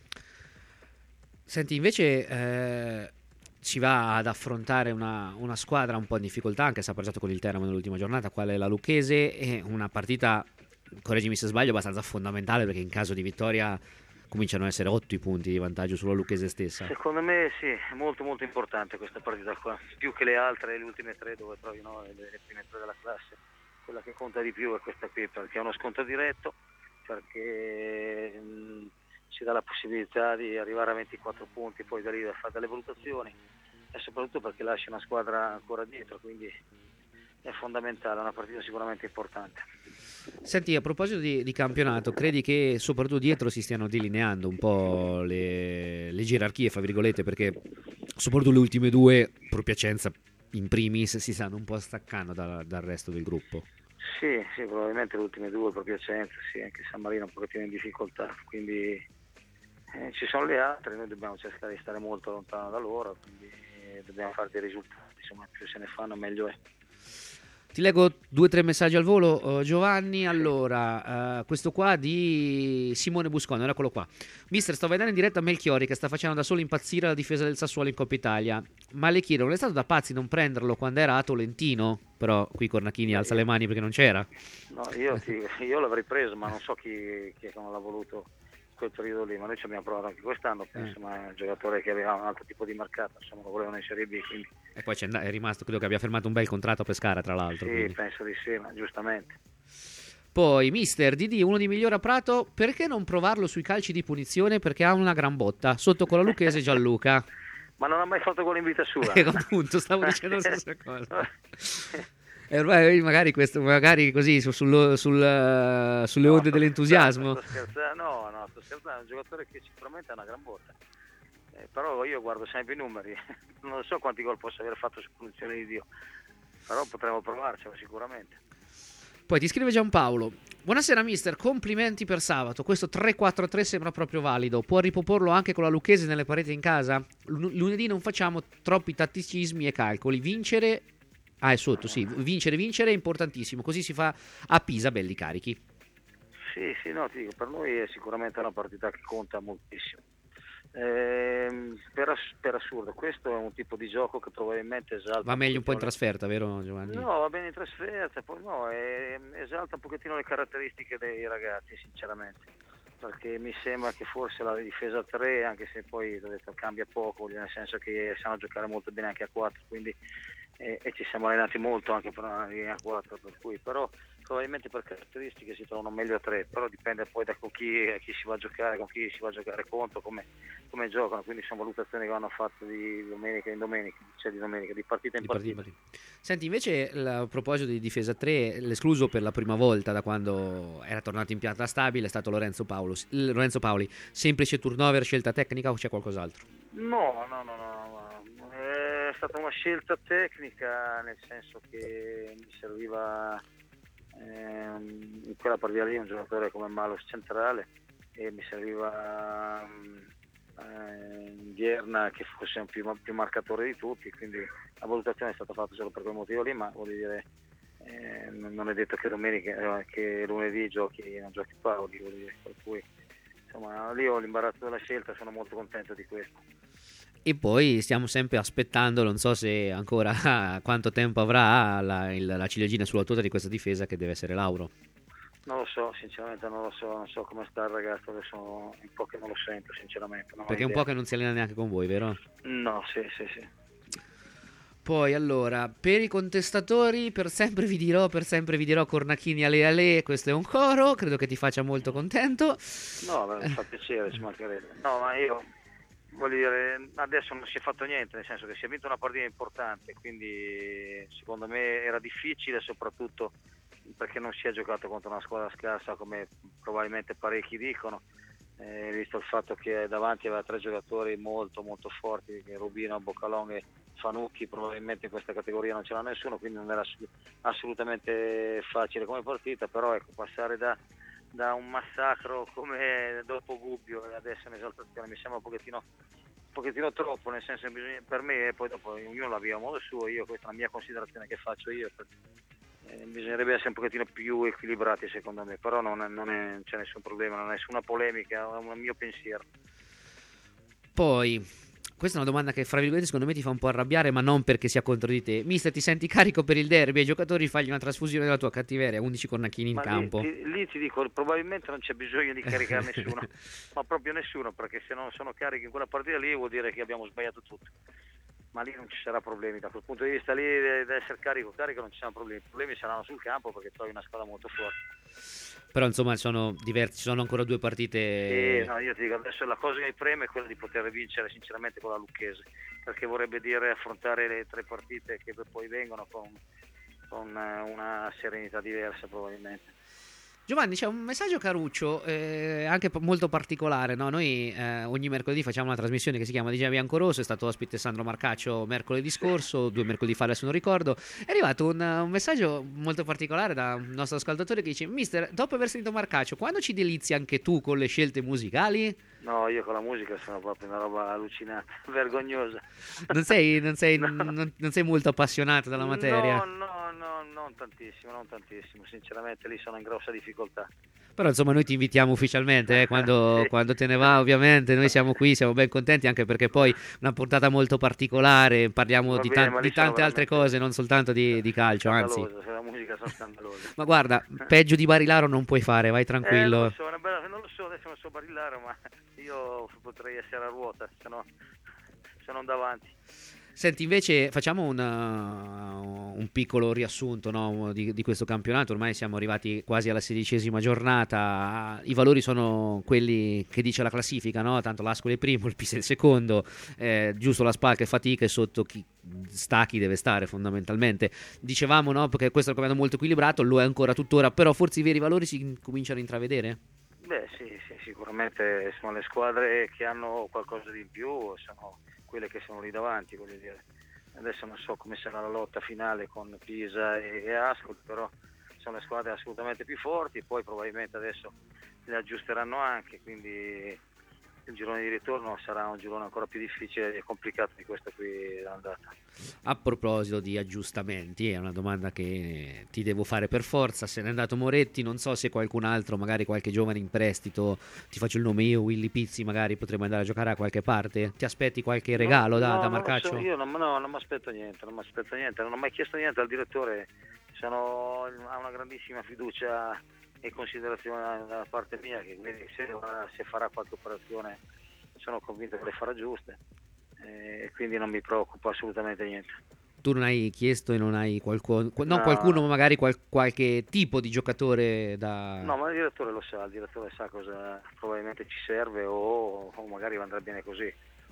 Senti, invece eh, ci va ad affrontare una, una squadra un po' in difficoltà, anche se ha pareggiato con il Teramo nell'ultima giornata, quale è la Lucchese, e una partita, correggimi se sbaglio, abbastanza fondamentale, perché in caso di vittoria cominciano a essere otto i punti di vantaggio sulla Lucchese stessa. Secondo me sì, è molto molto importante questa partita qua, più che le altre, le ultime tre dove trovi no, le, le prime tre della classe. Quella che conta di più è questa qui, perché è uno scontro diretto, perché mh, ci dà la possibilità di arrivare a ventiquattro punti, poi da lì da fare delle valutazioni, e soprattutto perché lascia una squadra ancora dietro, quindi è fondamentale, è una partita sicuramente importante. Senti, a proposito di, di campionato, credi che soprattutto dietro si stiano delineando un po' le, le gerarchie, fra virgolette, perché soprattutto le ultime due, Pro Piacenza in primis, si stanno un po' staccando da, dal resto del gruppo? Sì, sì, probabilmente le ultime due, Pro Piacenza, sì, anche San Marino un pochettino in difficoltà, quindi eh, ci sono le altre, noi dobbiamo cercare di stare molto lontano da loro, quindi eh, dobbiamo fare dei risultati, insomma, più se ne fanno meglio è. Ti leggo due o tre messaggi al volo, uh, Giovanni. Allora, uh, questo qua di Simone Buscone, eccolo qua. Mister, sto vedendo in diretta Melchiori che sta facendo da solo impazzire la difesa del Sassuolo in Coppa Italia, ma le chiedo, non è stato da pazzi non prenderlo quando era a Tolentino? Però qui Cornacchini alza le mani perché non c'era. No, io, ti, io l'avrei preso, ma non so chi, chi non l'ha voluto quel periodo lì, ma noi ci abbiamo provato anche quest'anno, penso, eh. ma è un giocatore che aveva un altro tipo di mercato, insomma, lo volevano in Serie B, quindi... E poi c'è, è rimasto, credo che abbia firmato un bel contratto a Pescara, tra l'altro. Sì, quindi. penso di sì, ma giustamente. Poi, mister, Didi, uno di migliore a Prato, perché non provarlo sui calci di punizione? Perché ha una gran botta, sotto con la Lucchese Gianluca. Ma non ha mai fatto gol in vita sua. Ecco, appunto, stavo dicendo la stessa cosa. E ormai magari questo, magari così su, sul, sul, uh, sulle no, onde dell'entusiasmo. Sto scherzando, no, no, sto scherzando, è un giocatore che sicuramente ha una gran botta. Eh, però io guardo sempre i numeri, non so quanti gol possa aver fatto su punizione di Dio, però potremmo provarcelo sicuramente. Poi ti scrive Giampaolo: buonasera mister, complimenti per sabato, questo tre quattro tre sembra proprio valido, può riproporlo anche con la Lucchese nelle pareti in casa? L- lunedì non facciamo troppi tatticismi e calcoli, vincere... Ah, è sotto, sì, vincere, vincere è importantissimo, così si fa a Pisa belli carichi. Sì, sì, no, ti dico, per noi è sicuramente una partita che conta moltissimo. Eh, per, ass- per assurdo, questo è un tipo di gioco che probabilmente esalta... Va meglio un po' in trasferta, vero Giovanni? No, va bene in trasferta, poi no, è, esalta un pochettino le caratteristiche dei ragazzi, sinceramente, perché mi sembra che forse la difesa a tre, anche se poi ho detto, cambia poco, nel senso che sanno giocare molto bene anche a quattro, quindi e, e ci siamo allenati molto anche per una linea a quattro, per cui però probabilmente per caratteristiche si trovano meglio a tre, però dipende poi da con chi, chi si va a giocare, con chi si va a giocare contro, come, come giocano, quindi sono valutazioni che vanno fatte di domenica in domenica, cioè di domenica, di partita in di partita. partita. Senti, invece a proposito di difesa tre, l'escluso per la prima volta da quando era tornato in pianta stabile è stato Lorenzo, Paolo, Lorenzo Paoli, semplice turnover, scelta tecnica o c'è qualcos'altro? No, no, no, no, no, è stata una scelta tecnica, nel senso che mi serviva ehm, in quella partita lì un giocatore come Malos centrale e mi serviva eh, Vierna che fosse un più, più marcatore di tutti, quindi la valutazione è stata fatta solo per quel motivo lì, ma voglio dire eh, non è detto che domenica, che lunedì giochi, non giochi Paoli, voglio dire, per cui insomma lì ho l'imbarazzo della scelta, sono molto contento di questo. E poi stiamo sempre aspettando, non so se ancora quanto tempo avrà la, il, la ciliegina sulla torta di questa difesa che deve essere Lauro. Non lo so, sinceramente non lo so, non so come sta il ragazzo, adesso un po' che non lo sento sinceramente. Non Perché è un po' che non si allena neanche con voi, vero? No, sì, sì, sì. Poi allora, per i contestatori, per sempre vi dirò, per sempre vi dirò Cornacchini ale ale, questo è un coro, credo che ti faccia molto contento. No, beh, mi fa piacere, ci mancherebbe. No, ma io voglio dire, adesso non si è fatto niente, nel senso che si è vinto una partita importante, quindi secondo me era difficile, soprattutto perché non si è giocato contro una squadra scarsa come probabilmente parecchi dicono, eh, visto il fatto che davanti aveva tre giocatori molto molto forti, Rubino, Boccalon e Fanucchi, probabilmente in questa categoria non c'era nessuno, quindi non era assolutamente facile come partita, però ecco, passare da, da un massacro come dopo Gubbio e adesso un'esaltazione mi sembra un pochettino, un pochettino troppo, nel senso che bisogna, per me, poi dopo ognuno la vive a modo suo, io questa è la mia considerazione che faccio io, eh, bisognerebbe essere un pochettino più equilibrati secondo me, però non, è, non è, c'è nessun problema, non è nessuna polemica, è un mio pensiero. Poi Questa è una domanda che, fra virgolette, secondo me ti fa un po' arrabbiare, ma non perché sia contro di te. Mister, ti senti carico per il derby? Ai giocatori fagli una trasfusione della tua cattiveria, undici cornacchini in Ma campo. Lì, lì, lì ti dico, probabilmente non c'è bisogno di caricare nessuno, ma proprio nessuno, perché se non sono carichi in quella partita lì vuol dire che abbiamo sbagliato tutto. Ma lì non ci sarà problemi, da quel punto di vista lì di essere carico carico non ci saranno problemi. I problemi saranno sul campo perché trovi una squadra molto forte. Però insomma sono diversi, ci sono ancora due partite. Sì, no, io ti dico, adesso la cosa che mi preme è quella di poter vincere sinceramente con la Lucchese, perché vorrebbe dire affrontare le tre partite che poi vengono con, con una serenità diversa probabilmente. Giovanni, c'è un messaggio caruccio, eh, anche p- molto particolare, no? Noi eh, ogni mercoledì facciamo una trasmissione che si chiama D J Biancorosso, è stato ospite Sandro Marcaccio mercoledì scorso, due mercoledì fa, adesso non ricordo. È arrivato un, un messaggio molto particolare da un nostro ascoltatore che dice: Mister, dopo aver sentito Marcaccio, quando ci delizi anche tu con le scelte musicali? No, io con la musica sono proprio una roba allucinante, vergognosa. Non sei, non sei, no. non, non sei molto appassionato dalla materia? No, no, no, non tantissimo, non tantissimo, sinceramente lì sono in grossa difficoltà. Però insomma noi ti invitiamo ufficialmente eh, quando, sì. quando te ne va, ovviamente noi siamo qui, siamo ben contenti, anche perché poi una puntata molto particolare, parliamo Va di, bene, ta- di tante altre cose, non soltanto di, di calcio, anzi. Se la musica sono scandalosa. Ma guarda, peggio di Barilaro non puoi fare, vai tranquillo. Eh, non, lo so, una bella, non lo so, adesso non so Barilaro, ma io potrei essere a ruota, se no, se non davanti. Senti, invece facciamo una, un piccolo riassunto, no, di, di questo campionato. Ormai siamo arrivati quasi alla sedicesima giornata, i valori sono quelli che dice la classifica, no? Tanto l'Ascoli è primo, il Pisa è il secondo, eh, giusto la Spal che fatica e sotto chi sta chi deve stare fondamentalmente. Dicevamo, no, perché questo è un campionato molto equilibrato, lo è ancora tuttora, però forse i veri valori si cominciano a intravedere? Beh sì, sì, sicuramente sono le squadre che hanno qualcosa di in più, sono quelle che sono lì davanti, voglio dire. Adesso non so come sarà la lotta finale con Pisa e, e Ascoli, però sono le squadre assolutamente più forti, poi probabilmente adesso le aggiusteranno anche, quindi il girone di ritorno sarà un girone ancora più difficile e complicato di questo qui d'andata. A proposito di aggiustamenti, è una domanda che ti devo fare per forza. Se n'è andato Moretti, non so se qualcun altro, magari qualche giovane in prestito, ti faccio il nome io, Willy Pizzi, magari potremmo andare a giocare a qualche parte? Ti aspetti qualche regalo no, da, no, da non Marcaccio? So, io non, no, non mi aspetto niente, non mi aspetto niente, non ho mai chiesto niente al direttore, sono, ha una grandissima fiducia e considerazione da parte mia, che quindi se, se farà qualche operazione sono convinto che le farà giuste, e eh, quindi non mi preoccupa assolutamente niente. Tu non hai chiesto e non hai qualcuno, non no. qualcuno, ma magari qual, qualche tipo di giocatore da... No, ma il direttore lo sa, il direttore sa cosa probabilmente ci serve o, o magari andrà bene così.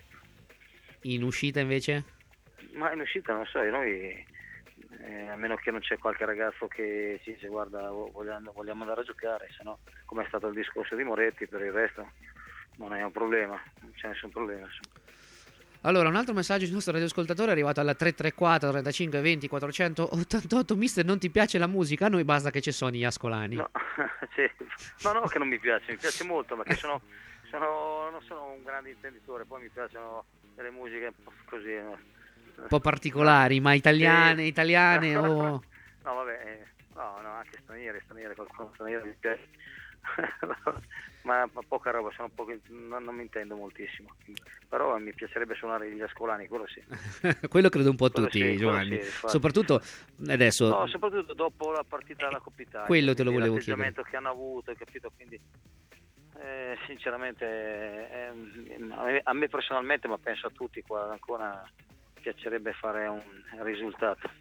In uscita invece? Ma in uscita non so, noi eh, a meno che non c'è qualche ragazzo che ci dice guarda vogliamo, vogliamo andare a giocare, se no come è stato il discorso di Moretti, per il resto non è un problema, non c'è nessun problema. Allora, un altro messaggio del nostro radioascoltatore è arrivato alla tre tre quattro trentacinque venti quattrocentottantotto. Mister, non ti piace la musica? A noi basta che ci suoni gli Ascolani. No, sì. no, no, che non mi piace, mi piace molto, perché sono, sono, non sono un grande intenditore, poi mi piacciono delle musiche un po' così. No? Un po' particolari, ma italiane, sì. italiane no, o... No, vabbè, no, no, anche straniere, straniere, qualcuno straniero mi piace. ma, ma poca roba, sono poco, non, non mi intendo moltissimo, però mi piacerebbe suonare gli Ascolani, quello sì. Quello credo un po' quello tutti, sì, Giovanni, sì, soprattutto adesso. No, soprattutto dopo la partita della Coppa Italia. Quello te lo volevo chiedere. L'atteggiamento che hanno avuto, hai capito? Quindi eh, sinceramente eh, a, me, a me personalmente, ma penso a tutti qua ad Ancona, piacerebbe fare un risultato.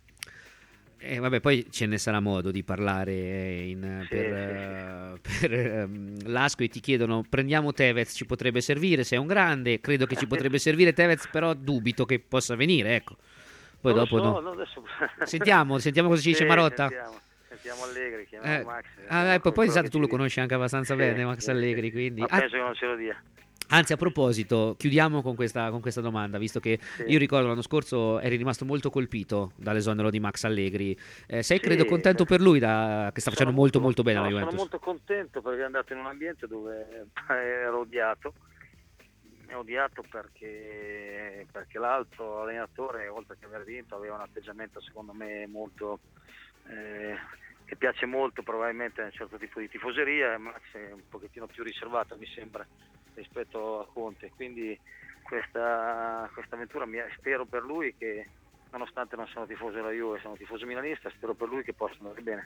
Eh, vabbè, poi ce ne sarà modo di parlare in, sì, per, sì, sì. per um, l'Asco, e ti chiedono prendiamo Tevez, ci potrebbe servire, sei un grande, credo che ci potrebbe servire Tevez, però dubito che possa venire, ecco. Poi non dopo so, no. no, adesso... Sentiamo, sentiamo cosa ci dice sì, Marotta. Sentiamo, sentiamo Allegri, chiamiamo eh, Max. Ah, poi poi esatto, tu lo conosci anche abbastanza sì, bene, Max sì, Allegri, sì. quindi... Ma ah, penso che non ce lo dia. Anzi, a proposito, chiudiamo con questa, con questa domanda, visto che sì. io ricordo l'anno scorso eri rimasto molto colpito dall'esonero di Max Allegri. Eh, sei sì, credo contento per lui, da, che sta facendo molto molto, molto bene no, alla Juventus? Sono molto contento perché è andato in un ambiente dove ero odiato. È odiato perché, perché l'altro allenatore, oltre che aver vinto, aveva un atteggiamento secondo me molto... Eh, che piace molto probabilmente a un certo tipo di tifoseria, e Max è un pochettino più riservato mi sembra rispetto a Conte, quindi questa, questa avventura. Mi, spero per lui che, nonostante non sono tifoso della Juve, sono tifoso milanista, spero per lui che possa andare bene.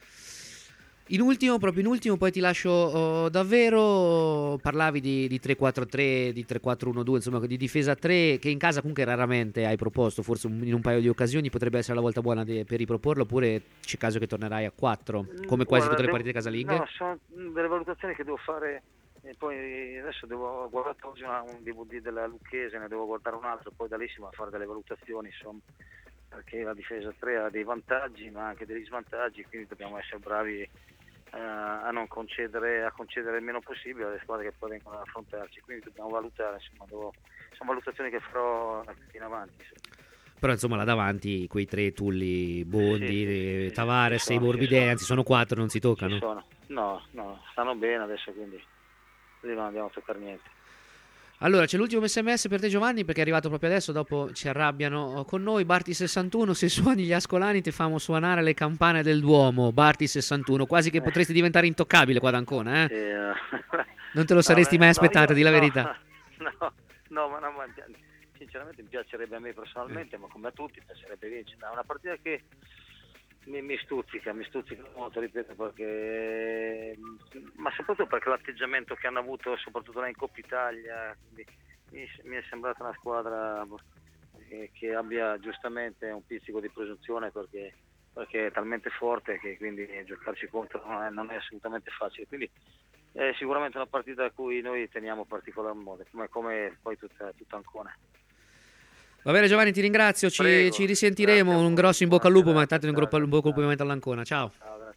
In ultimo, proprio in ultimo, poi ti lascio oh, davvero, parlavi di, di tre quattro tre, di tre quattro uno due, insomma di difesa tre, che in casa comunque raramente hai proposto, forse in un paio di occasioni potrebbe essere la volta buona di, per riproporlo, oppure c'è caso che tornerai a quattro, come quasi Guarda, tutte le devo, partite casalinghe? No, sono delle valutazioni che devo fare, e poi adesso devo guardare oggi una, un D V D della Lucchese, ne devo guardare un altro, poi da lì si va a fare delle valutazioni, insomma, perché la difesa tre ha dei vantaggi ma anche degli svantaggi, quindi dobbiamo essere bravi a non concedere a concedere il meno possibile alle squadre che poi vengono ad affrontarci, quindi dobbiamo valutare, insomma, devo, sono valutazioni che farò in avanti. Sì. Però insomma là davanti quei tre Tulli, Bondi, sì, sì, Tavares sì, e Immobile, anzi sono quattro, non si toccano. Sono. No, no, stanno bene adesso, quindi lì non andiamo a toccare niente. Allora, c'è l'ultimo sms per te Giovanni, perché è arrivato proprio adesso, dopo ci arrabbiano con noi. Barti sessantuno, se suoni gli ascolani ti famo suonare le campane del Duomo. Barti sessantuno, quasi che potresti diventare intoccabile qua ad Ancona, eh? Sì, uh... non te lo saresti no, mai no, aspettato, io, di la no, verità. No, no, ma, no, ma sinceramente mi piacerebbe a me personalmente, ma come a tutti piacerebbe vincere. È una partita che mi, mi stuzzica, mi stuzzica molto, ripeto, perché ma soprattutto perché l'atteggiamento che hanno avuto soprattutto là in Coppa Italia, mi, mi è sembrata una squadra che, che abbia giustamente un pizzico di presunzione, perché, perché è talmente forte che quindi giocarci contro non è, non è assolutamente facile, quindi è sicuramente una partita a cui noi teniamo particolarmente, come, come poi tutta, tutta Ancona. Va bene Giovanni, ti ringrazio, ci, Prego, ci risentiremo, un grosso in bocca al lupo, ma intanto un bocca al lupo all'Ancona, ciao. Ciao, grazie.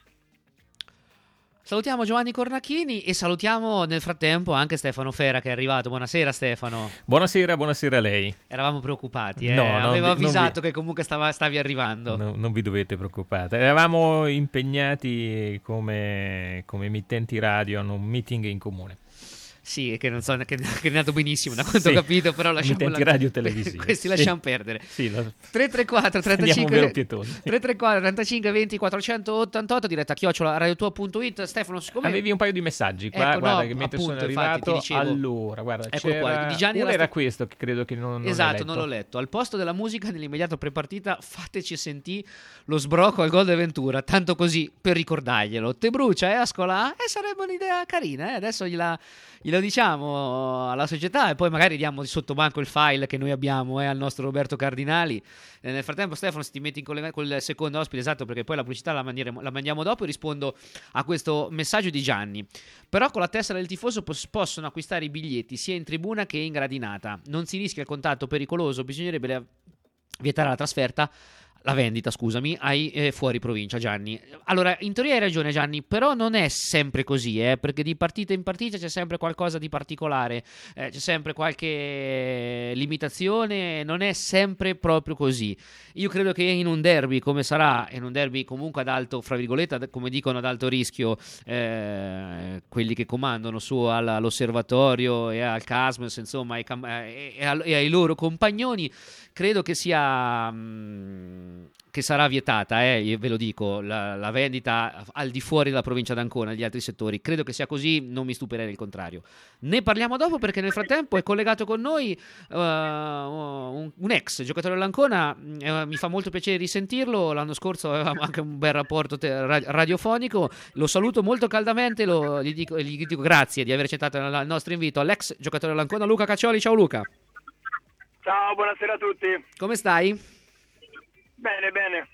Salutiamo Giovanni Cornacchini e salutiamo nel frattempo anche Stefano Fera che è arrivato. Buonasera Stefano. Buonasera, buonasera a lei. Eravamo preoccupati, eh? No, no, avevo non vi- avvisato non vi- che comunque stava, stavi arrivando. No, non vi dovete preoccupare. Eravamo impegnati come, come emittenti radio in un meeting in comune. Sì, che non so, che, che è andato benissimo da quanto Sì, ho capito, però lasciamo emittenti radio televisivi. Questi Sì. lasciamo perdere. Sì, lo- tre tre quattro Andiamo trentacinque pietosi. tre tre quattro trentacinque venti quattrocentottantotto, diretta chiocciola radiotua.it. Stefano, siccome Avevi un paio di messaggi qua, Ecco, guarda no, che mentre appunto, sono infatti, arrivato, ti dicevo. allora, guarda, Eccolo qua, c'era, di Gianni uno era era sta- questo che credo che non, non hai esatto, letto. non l'ho letto. Al posto della musica nell'immediato prepartita fateci sentì lo sbrocco al gol di Ventura, tanto così per ricordarglielo. Te brucia, eh, Ascola? Eh, sarebbe un'idea carina, eh? Adesso gliela, glielo diciamo alla società e poi magari diamo di sottobanco il file che noi abbiamo eh, al nostro Roberto Cardinali. Eh, nel frattempo Stefano, se ti metti in collegamento col secondo ospite, esatto, perché poi la pubblicità la mandiamo, la mandiamo dopo, e rispondo a questo messaggio di Gianni. Però con la tessera del tifoso pos- possono acquistare i biglietti sia in tribuna che in gradinata. Non si rischia il contatto pericoloso, bisognerebbe le- vietare la trasferta, la vendita, scusami, ai eh, fuori provincia, Gianni. Allora, in teoria hai ragione Gianni, però non è sempre così, eh, perché di partita in partita c'è sempre qualcosa di particolare, eh, c'è sempre qualche limitazione, non è sempre proprio così. Io credo che in un derby come sarà, in un derby comunque ad alto, fra virgolette, ad- come dicono ad alto rischio, eh, quelli che comandano su al- all'osservatorio e al Casmes, insomma, ai, cam- eh, e, al- e ai loro compagnoni, credo che sia mh, che sarà vietata, eh, io ve lo dico, la, la vendita al di fuori della provincia d'Ancona, negli altri settori. Credo che sia così, non mi stupirei del contrario. Ne parliamo dopo, perché nel frattempo è collegato con noi uh, un, un ex giocatore dell'Ancona. Eh, mi fa molto piacere risentirlo. L'anno scorso avevamo anche un bel rapporto te- ra- radiofonico. Lo saluto molto caldamente, lo, gli, dico, gli dico grazie di aver accettato il il nostro invito all'ex giocatore dell'Ancona, Luca Caccioli. Ciao Luca. Ciao, buonasera a tutti. Come stai? Bene, bene.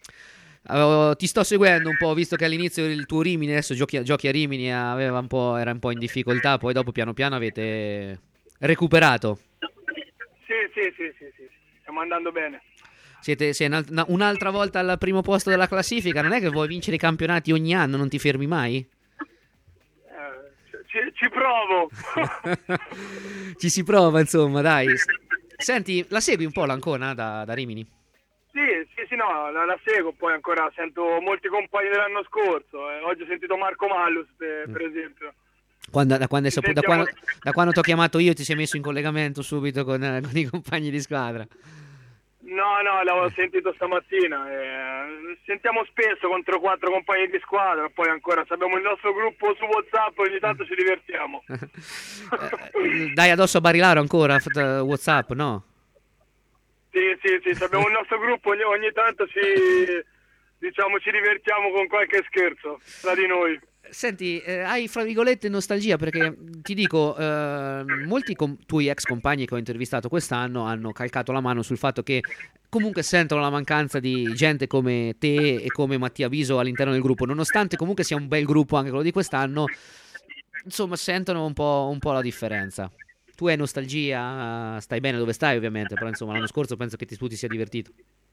Uh, ti sto seguendo un po', visto che all'inizio il tuo Rimini, adesso giochi a, giochi a Rimini, aveva un po', era un po' in difficoltà, poi dopo piano piano avete recuperato. Sì, sì, sì, sì, sì. Stiamo andando bene. Siete sei una- un'altra volta al primo posto della classifica, non è che vuoi vincere i campionati ogni anno, non ti fermi mai? Eh, ci, ci provo. Ci si prova, insomma, dai. Senti, la segui un po' l'Ancona da, da Rimini? Sì, sì, sì, no, la, la seguo, poi ancora sento molti compagni dell'anno scorso. eh. Oggi ho sentito Marco Mallus, per, per esempio. Quando, da, quando hai Ci saputo- da, sentiamo- quando, da quando ti ho chiamato io ti sei messo in collegamento subito con, eh, con i compagni di squadra? No, no, l'avevo sentito stamattina. Eh, sentiamo spesso contro quattro compagni di squadra, poi ancora se abbiamo il nostro gruppo su WhatsApp ogni tanto ci divertiamo. Eh, dai addosso a Barilaro ancora WhatsApp, no? Sì, sì, sì, se abbiamo il nostro gruppo ogni, ogni tanto ci, diciamo, ci divertiamo con qualche scherzo tra di noi. Senti, eh, hai fra virgolette nostalgia perché ti dico, eh, molti com- tuoi ex compagni che ho intervistato quest'anno hanno calcato la mano sul fatto che comunque sentono la mancanza di gente come te e come Mattia Biso all'interno del gruppo, nonostante comunque sia un bel gruppo anche quello di quest'anno, insomma sentono un po', un po' la differenza. Tu hai nostalgia, stai bene dove stai ovviamente, però insomma l'anno scorso penso che ti, tu ti sia divertito.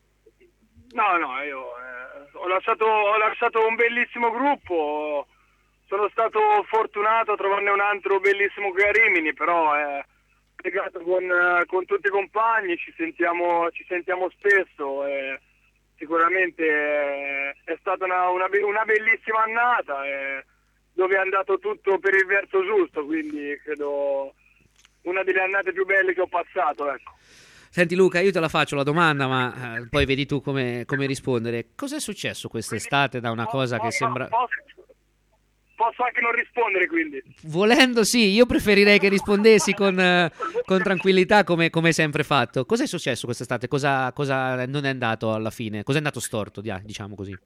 No, no, io eh, ho, lasciato, ho lasciato un bellissimo gruppo. Sono stato fortunato a trovarne un altro bellissimo qui a Rimini, però è legato con, con tutti i compagni, ci sentiamo, ci sentiamo spesso e sicuramente è stata una, una, una bellissima annata e dove è andato tutto per il verso giusto, quindi credo una delle annate più belle che ho passato, ecco. Senti Luca, io te la faccio la domanda, ma eh, poi vedi tu come, come rispondere. Cos'è successo quest'estate da una cosa che sembra... Posso anche non rispondere, quindi. Volendo sì, io preferirei che rispondessi con, eh, con tranquillità come, come hai sempre fatto. Cos'è successo quest'estate? Cosa, cosa non è andato alla fine? Cos'è andato storto, diciamo così?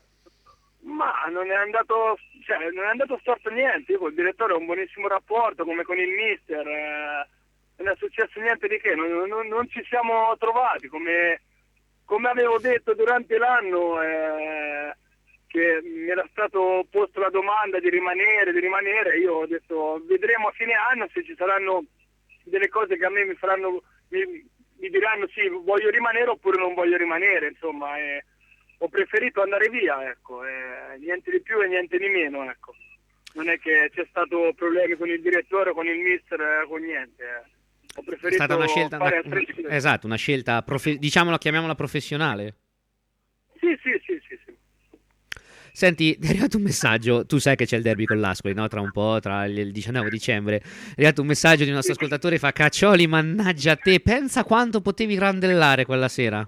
Ma non è andato, cioè, non è andato storto niente. Io col direttore ho un buonissimo rapporto, come con il mister. Eh, non è successo niente di che, non, non, non ci siamo trovati. Come, come avevo detto durante l'anno... Eh, che mi era stato posto la domanda di rimanere, di rimanere, io ho detto vedremo a fine anno se ci saranno delle cose che a me mi faranno, mi, mi diranno sì, voglio rimanere oppure non voglio rimanere, insomma, e ho preferito andare via, ecco, e niente di più e niente di meno, ecco. Non è che c'è stato problemi con il direttore, con il mister, con niente. Ho preferito è stata una scelta, fare una, esatto, una scelta, profe, diciamola, chiamiamola professionale. Sì, sì, sì, sì, sì. Senti, è arrivato un messaggio, tu sai che c'è il derby con l'Ascoli, no? Tra un po', tra il diciannove dicembre, è arrivato un messaggio di un nostro ascoltatore, fa Caccioli, mannaggia te, pensa quanto potevi randellare quella sera.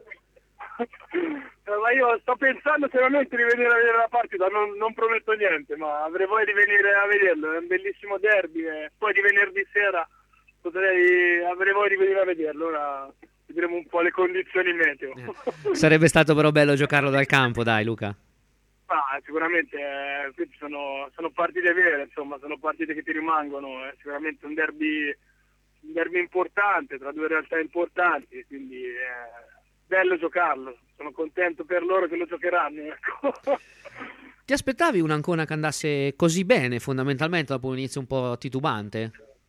Ma io sto pensando seriamente di venire a vedere la partita, non, non prometto niente, ma avrei voglia di venire a vederlo, è un bellissimo derby e poi di venerdì sera potrei, avrei voglia di venire a vederlo, ora vedremo un po' le condizioni meteo. Eh. Sarebbe stato però bello giocarlo dal campo, dai Luca. Ah, sicuramente eh, questi sono, sono partite vere, insomma, sono partite che ti rimangono, è sicuramente un derby, un derby importante tra due realtà importanti, quindi è bello giocarlo, sono contento per loro che lo giocheranno. Ecco. Ti aspettavi un Ancona che andasse così bene fondamentalmente dopo un inizio un po' titubante?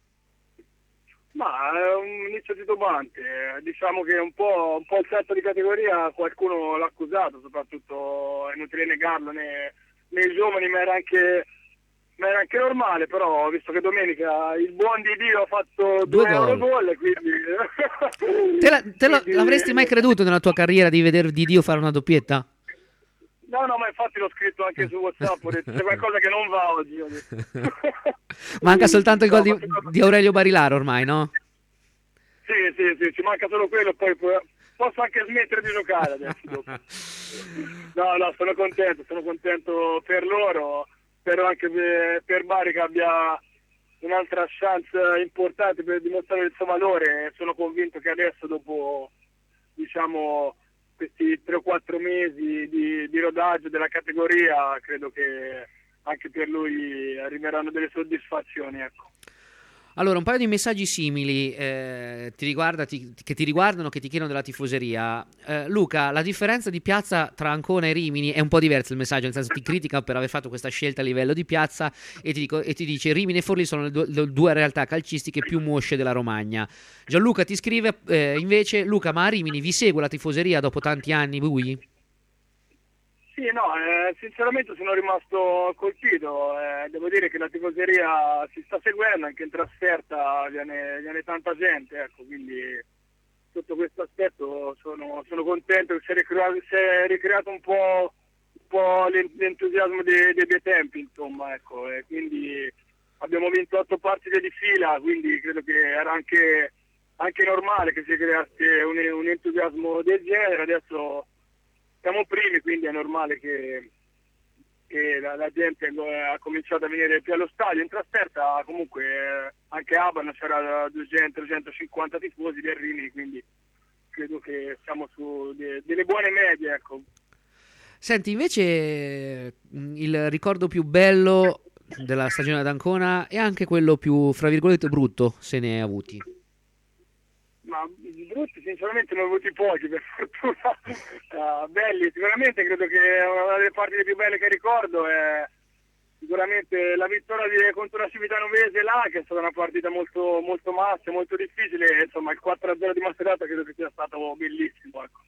Ma è un inizio titubante, diciamo che un po', un po' il salto di categoria qualcuno l'ha accusato, soprattutto è inutile negarlo nei, nei giovani, ma era anche ma era anche normale, però visto che domenica il buon di Dio ha fatto due, due euro gol, quindi... Te, la, te quindi... l'avresti mai creduto nella tua carriera di vedere Di Dio fare una doppietta? No, no, ma infatti l'ho scritto anche su WhatsApp, ho detto c'è qualcosa che non va oggi. Ho detto. Manca soltanto il gol di, di Aurelio Barilaro ormai, no? Sì, sì, sì, ci manca solo quello e poi posso anche smettere di giocare adesso. Dopo. No, no, sono contento, sono contento per loro, spero anche per, per Bari che abbia un'altra chance importante per dimostrare il suo valore. Sono convinto che adesso, dopo, diciamo, questi tre o quattro mesi di, di rodaggio della categoria, credo che anche per lui arriveranno delle soddisfazioni, ecco. Allora, un paio di messaggi simili eh, ti riguarda, ti, che ti riguardano, che ti chiedono della tifoseria. Eh, Luca, la differenza di piazza tra Ancona e Rimini è un po' diverso il messaggio, nel senso ti critica per aver fatto questa scelta a livello di piazza e ti, dico, e ti dice Rimini e Forlì sono le due, le due realtà calcistiche più mosce della Romagna. Gianluca ti scrive eh, invece, Luca, ma a Rimini vi segue la tifoseria dopo tanti anni lui? Sì, no, eh, sinceramente sono rimasto colpito, eh, devo dire che la tifoseria si sta seguendo, anche in trasferta viene, viene tanta gente, ecco, quindi sotto questo aspetto sono, sono contento che si è ricreato, si è ricreato un po', un po' l'entusiasmo dei, dei miei tempi, insomma, ecco, e quindi abbiamo vinto otto partite di fila, quindi credo che era anche, anche normale che si creasse un, un entusiasmo del genere. Adesso siamo primi, quindi è normale che, che la, la gente ha cominciato a venire più allo stadio. In trasferta comunque eh, anche a Abano c'era duecento duecentocinquanta tifosi del Rimini, quindi credo che siamo su de, delle buone medie, ecco. Senti, invece il ricordo più bello della stagione ad Ancona e anche quello più, fra virgolette, brutto, se ne hai avuti? Ma brutti sinceramente ne ho avuti pochi, per fortuna. Uh, belli sicuramente, credo che una delle partite più belle che ricordo è sicuramente la vittoria di, contro la Civitanovese là, che è stata una partita molto molto massa, molto difficile. Insomma, il quattro a zero di Macerata credo che sia stato bellissimo, ecco.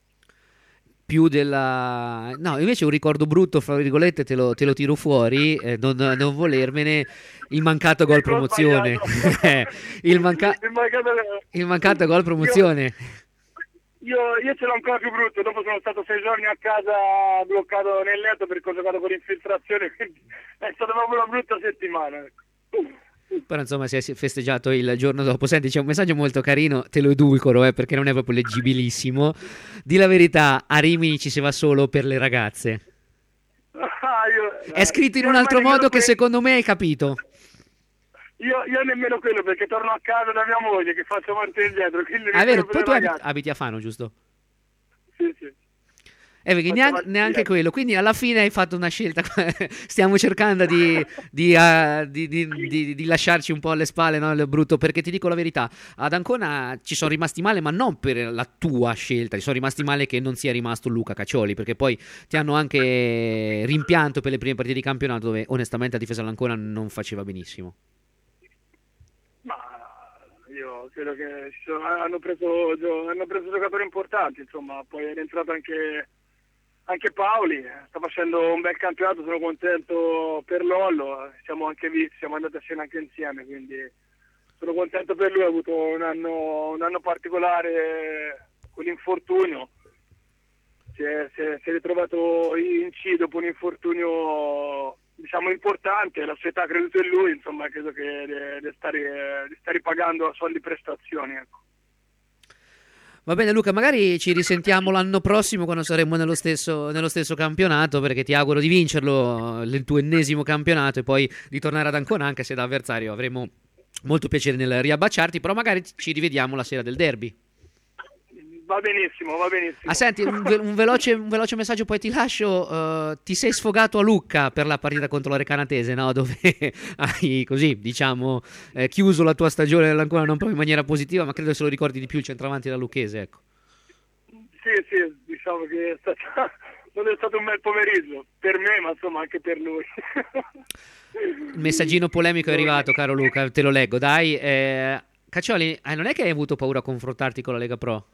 Più della... No, invece un ricordo brutto, fra virgolette, te lo, te lo tiro fuori, eh, non, non volermene, il mancato gol promozione. il, manca... il, mancato... il mancato gol promozione. Io, io ce l'ho ancora più brutto, dopo sono stato sei giorni a casa bloccato nel letto perché ho giocato con infiltrazione, quindi è stata proprio una brutta settimana, ecco. Però insomma si è festeggiato il giorno dopo. Senti, c'è un messaggio molto carino, te lo edulcoro eh, perché non è proprio leggibilissimo. Di la verità, a Rimini ci si va solo per le ragazze. Ah, io, è scritto in un altro modo che secondo me hai capito. Io, io nemmeno quello, perché torno a casa da mia moglie che faccio avanti e indietro. Ah, vero, poi tu abiti, abiti a Fano, giusto? Sì, sì. Eh, perché neanche, neanche quello, quindi alla fine hai fatto una scelta. Stiamo cercando di, di, uh, di, di, di, di lasciarci un po' alle spalle, no, il brutto, perché ti dico la verità, ad Ancona ci sono rimasti male, ma non per la tua scelta, ci sono rimasti male che non sia rimasto Luca Caccioli, perché poi ti hanno anche rimpianto per le prime partite di campionato dove onestamente la difesa dell'Ancona non faceva benissimo. Ma io credo che ci sono, hanno, preso, hanno preso giocatori importanti, insomma, poi è entrato anche Anche Paoli, sta facendo un bel campionato, sono contento per Lollo, siamo anche visti, siamo andati a cena anche insieme, quindi sono contento per lui, ha avuto un anno, un anno particolare con l'infortunio, si è, si, è, si è ritrovato in C dopo un infortunio diciamo importante, la società ha creduto in lui, insomma credo che deve stare, sta ripagando a soldi prestazioni, ecco. Va bene Luca, magari ci risentiamo l'anno prossimo quando saremo nello stesso, nello stesso campionato, perché ti auguro di vincerlo, il tuo ennesimo campionato, e poi di tornare ad Ancona, anche se da avversario avremo molto piacere nel riabbracciarti, però magari ci rivediamo la sera del derby. Va benissimo, va benissimo. Ah, senti, un, ve- un, veloce, un veloce messaggio poi ti lascio. Uh, ti sei sfogato a Lucca per la partita contro la Recanatese, no? Dove hai così, diciamo, eh, chiuso la tua stagione ancora non proprio in maniera positiva, ma credo se lo ricordi di più il centravanti da lucchese, ecco. Sì, sì, diciamo che è stato, non è stato un bel pomeriggio per me, ma insomma anche per lui. Il messaggino polemico è arrivato, caro Luca, te lo leggo, dai. Eh, Caccioli, eh, non è che hai avuto paura a confrontarti con la Lega Pro?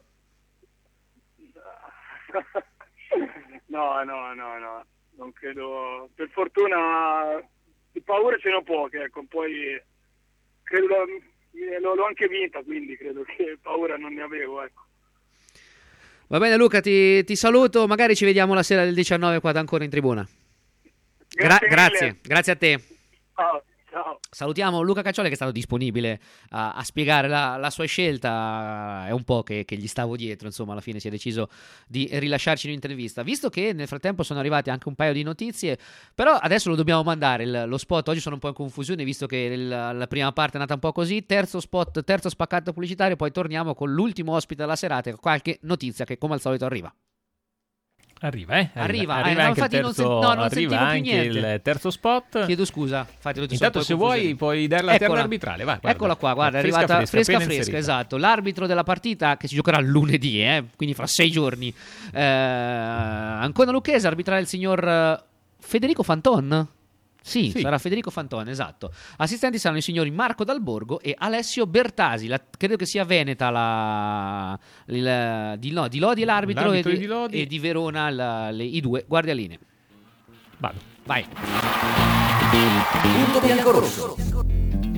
No, no, no, no, non credo. Per fortuna di paure ce ne ho poche, ecco, poi credo l'ho, l'ho anche vinta, quindi credo che paura non ne avevo, ecco. Va bene Luca, ti, ti saluto, magari ci vediamo la sera del diciannove qua ad Ancona in tribuna. Gra- grazie, grazie, grazie a te. Ciao, ciao. Salutiamo Luca Caccioli che è stato disponibile a, a spiegare la, la sua scelta. È un po' che, che gli stavo dietro, insomma alla fine si è deciso di rilasciarci un'intervista, visto che nel frattempo sono arrivate anche un paio di notizie, però adesso lo dobbiamo mandare il, lo spot. Oggi sono un po' in confusione visto che il, la prima parte è andata un po' così, terzo spot, terzo spaccato pubblicitario, poi torniamo con l'ultimo ospite della serata e qualche notizia che come al solito arriva. Arriva, eh? Arriva, arriva eh, anche no, il terzo, non, no, non arriva anche il terzo spot. Chiedo scusa, fatelo intanto se vuoi puoi dare la terna arbitrale, vai, guarda. Eccola qua, guarda, è arrivata fresca fresca, fresca, fresca esatto. L'arbitro della partita che si giocherà lunedì, eh, quindi fra sei giorni. Eh, Ancona Lucchese arbitrerà il signor Federico Fanton. Sì, sì, sarà Federico Fantone, esatto. Assistenti saranno i signori Marco Dalborgo e Alessio Bertasi. La, credo che sia veneta la, il, di, no, di Lodi è l'arbitro, l'arbitro e, di Lodi. e di Verona la, le, i due guardialine. Vado. Vai. Punto bianco rosso.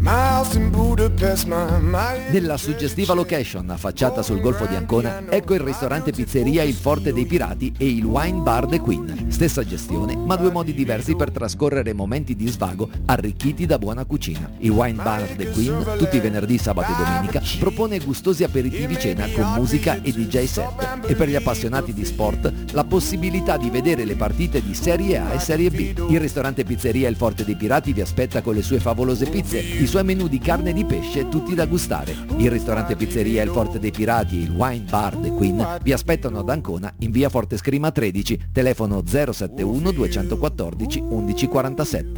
Nella suggestiva location affacciata sul Golfo di Ancona, ecco il ristorante pizzeria Il Forte dei Pirati e il Wine Bar The Queen. Stessa gestione, ma due modi diversi per trascorrere momenti di svago arricchiti da buona cucina. Il Wine Bar The Queen, tutti i venerdì, sabato e domenica, propone gustosi aperitivi cena con musica e D J set. E per gli appassionati di sport, la possibilità di vedere le partite di Serie A e Serie B. Il ristorante pizzeria Il Forte dei Pirati vi aspetta con le sue favolose pizze, i suoi menù di carne e di pesce tutti da gustare. Il ristorante pizzeria Il Forte dei Pirati e il Wine Bar The Queen vi aspettano ad Ancona in via Forte Scrima tredici, telefono zero sette uno due uno quattro undici quarantasette.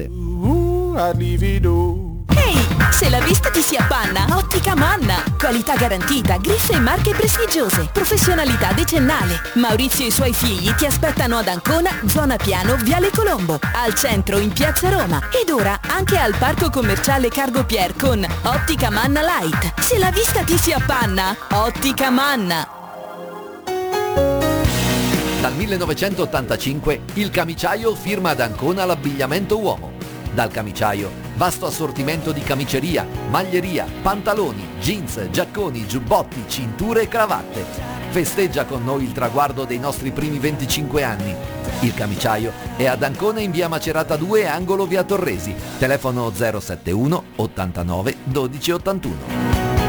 Ehi, se la vista ti si appanna, Ottica Manna. Qualità garantita, griffe e marche prestigiose, professionalità decennale. Maurizio e i suoi figli ti aspettano ad Ancona, zona Piano, Viale Colombo, al centro in Piazza Roma ed ora anche al parco commerciale Cargo Pier con Ottica Manna Light. Se la vista ti si appanna, Ottica Manna. Dal millenovecentottantacinque il Camiciaio firma ad Ancona l'abbigliamento uomo. Dal Camiciaio, vasto assortimento di camiceria, maglieria, pantaloni, jeans, giacconi, giubbotti, cinture e cravatte. Festeggia con noi il traguardo dei nostri primi venticinque anni. Il Camiciaio è ad Ancona in via Macerata due, angolo via Torresi. Telefono zero sette uno ottantanove dodici ottantuno.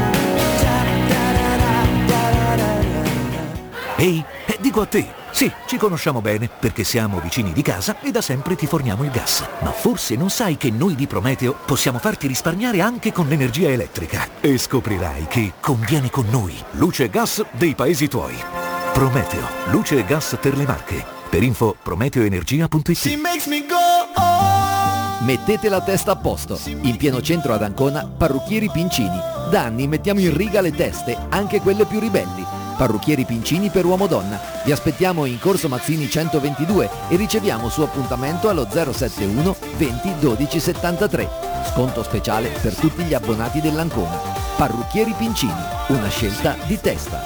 Ehi, eh, dico a te, sì, ci conosciamo bene perché siamo vicini di casa e da sempre ti forniamo il gas. Ma forse non sai che noi di Prometeo possiamo farti risparmiare anche con l'energia elettrica. E scoprirai che conviene con noi. Luce e gas dei paesi tuoi. Prometeo, luce e gas per le Marche. Per info prometeoenergia punto it. Mettete la testa a posto. In pieno centro ad Ancona, Parrucchieri Pincini. Da anni mettiamo in riga le teste, anche quelle più ribelli. Parrucchieri Pincini per uomo-donna. Vi aspettiamo in Corso Mazzini centoventidue e riceviamo su appuntamento allo zero sette uno venti dodici settantatré. Sconto speciale per tutti gli abbonati dell'Ancona. Parrucchieri Pincini, una scelta di testa.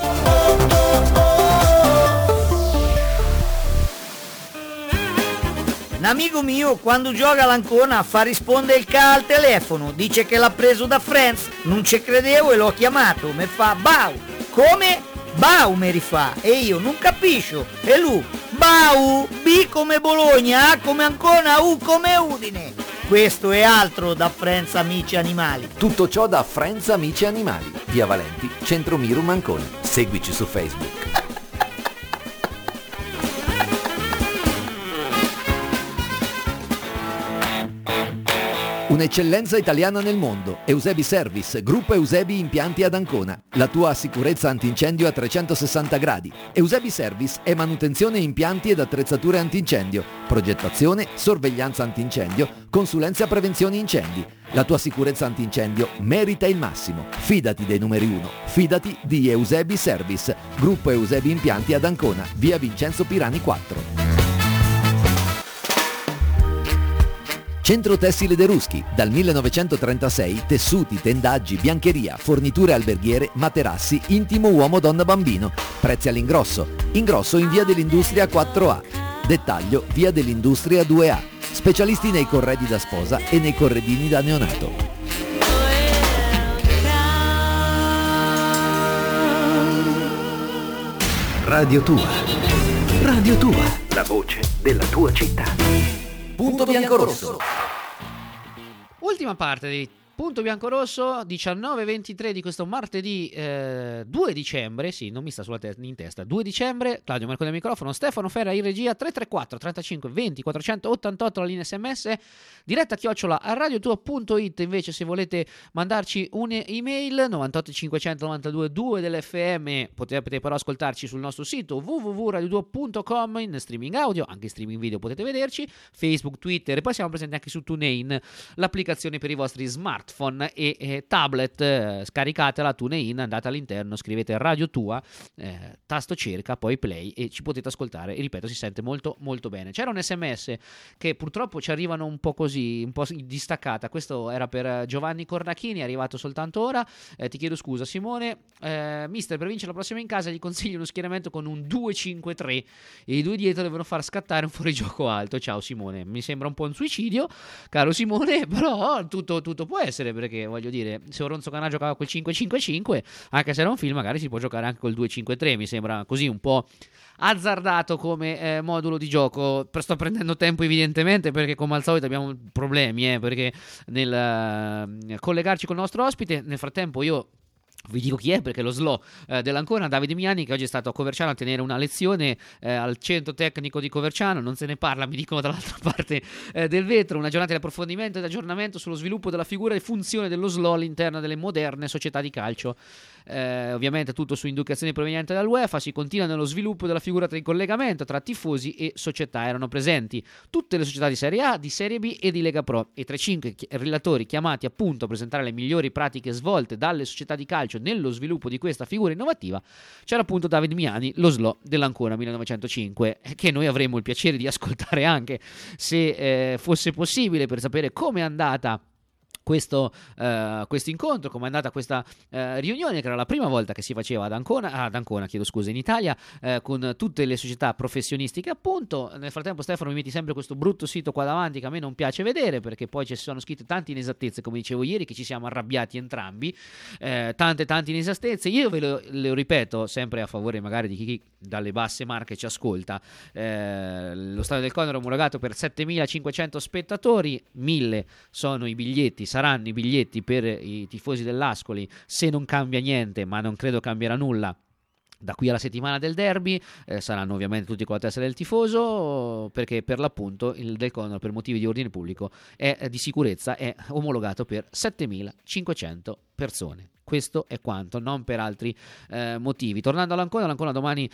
Un amico mio quando gioca all'Ancona fa rispondere il ca al telefono, dice che l'ha preso da Friends, non ci credevo e l'ho chiamato, mi fa Bau, come? Bau mi rifà, e io non capisco, e lui, Bau, B come Bologna, A come Ancona, U come Udine. Questo è altro da Friends Amici Animali. Tutto ciò da Friends Amici Animali, via Valenti, Centro Mirum Ancona. Seguici su Facebook. Un'eccellenza italiana nel mondo. Eusebi Service, gruppo Eusebi Impianti ad Ancona. La tua sicurezza antincendio a trecentosessanta gradi. Eusebi Service è manutenzione impianti ed attrezzature antincendio, progettazione, sorveglianza antincendio, consulenza prevenzione incendi. La tua sicurezza antincendio merita il massimo. Fidati dei numeri uno. Fidati di Eusebi Service, gruppo Eusebi Impianti ad Ancona, via Vincenzo Pirani quattro. Centro Tessile De Ruschi, dal millenovecentotrentasei, tessuti, tendaggi, biancheria, forniture alberghiere, materassi, intimo uomo, donna, bambino. Prezzi all'ingrosso. Ingrosso in via dell'Industria quattro A. Dettaglio via dell'Industria due A. Specialisti nei corredi da sposa e nei corredini da neonato. Radio Tua. Radio Tua. La voce della tua città. Punto biancorosso. Ultima parte di Punto biancorosso, diciannove e ventitré di questo martedì eh, due dicembre, sì, non mi sta sulla te- in testa, due dicembre, Claudio Marconi al microfono, Stefano Ferra in regia, tre tre quattro trentacinque venti quattrocentottantotto la linea sms, diretta chiocciola a radiotua punto it, invece se volete mandarci un'email, novantotto cinquecentonovantadue due dell'F M, potete però ascoltarci sul nostro sito w w w punto radiotua punto com in streaming audio, anche in streaming video potete vederci, Facebook, Twitter e poi siamo presenti anche su TuneIn, l'applicazione per i vostri smartphone e eh, tablet, eh, scaricatela TuneIn, andate all'interno, scrivete Radio Tua, eh, tasto cerca, poi play e ci potete ascoltare e ripeto si sente molto molto bene. C'era un sms che purtroppo ci arrivano un po' così, un po' distaccata, questo era per Giovanni Cornachini, è arrivato soltanto ora, eh, ti chiedo scusa Simone, eh, mister per vincere la prossima in casa gli consiglio uno schieramento con un due cinque tre e i due dietro devono far scattare un fuorigioco alto. Ciao Simone, mi sembra un po' un suicidio caro Simone, però tutto, tutto può essere. essere, perché voglio dire, se Oronzo Canà giocava col cinque cinque cinque, anche se era un film, magari si può giocare anche col due cinque tre. Mi sembra così un po' azzardato come eh, modulo di gioco. Sto prendendo tempo evidentemente perché come al solito abbiamo problemi, eh, perché nel uh, collegarci col nostro ospite, nel frattempo io vi dico chi è, perché lo S L O eh, dell'Ancona, Davide Miani, che oggi è stato a Coverciano a tenere una lezione eh, al centro tecnico di Coverciano. Non se ne parla, mi dicono dall'altra parte eh, del vetro. Una giornata di approfondimento ed aggiornamento sullo sviluppo della figura e funzione dello S L O all'interno delle moderne società di calcio. Eh, ovviamente tutto su indicazioni provenienti dall'UEFA. Si continua nello sviluppo della figura di collegamento tra tifosi e società. Erano presenti tutte le società di Serie A, di Serie B e di Lega Pro, e tra i cinque relatori chiamati appunto a presentare le migliori pratiche svolte dalle società di calcio nello sviluppo di questa figura innovativa c'era appunto Davide Miani, lo S L O dell'Ancona millenovecentocinque, che noi avremmo il piacere di ascoltare anche se eh, fosse possibile, per sapere come è andata questo uh, questo incontro, come è andata questa uh, riunione, che era la prima volta che si faceva ad Ancona, ad Ancona chiedo scusa, in Italia, uh, con tutte le società professionistiche appunto. Nel frattempo Stefano mi metti sempre questo brutto sito qua davanti che a me non piace vedere, perché poi ci sono scritte tante inesattezze, come dicevo ieri, che ci siamo arrabbiati entrambi, uh, tante tante inesattezze. Io ve lo, lo ripeto sempre a favore magari di chi, chi dalle basse marche ci ascolta. Uh, lo Stadio del Conero è omologato per settemilacinquecento spettatori, mille sono i biglietti, saranno i biglietti per i tifosi dell'Ascoli se non cambia niente, ma non credo cambierà nulla da qui alla settimana del derby. Eh, saranno ovviamente tutti con la testa del tifoso, perché per l'appunto il Del Conero, per motivi di ordine pubblico e eh, di sicurezza, è omologato per settemilacinquecento persone. Questo è quanto, non per altri eh, motivi. Tornando all'Ancona, l'Ancona domani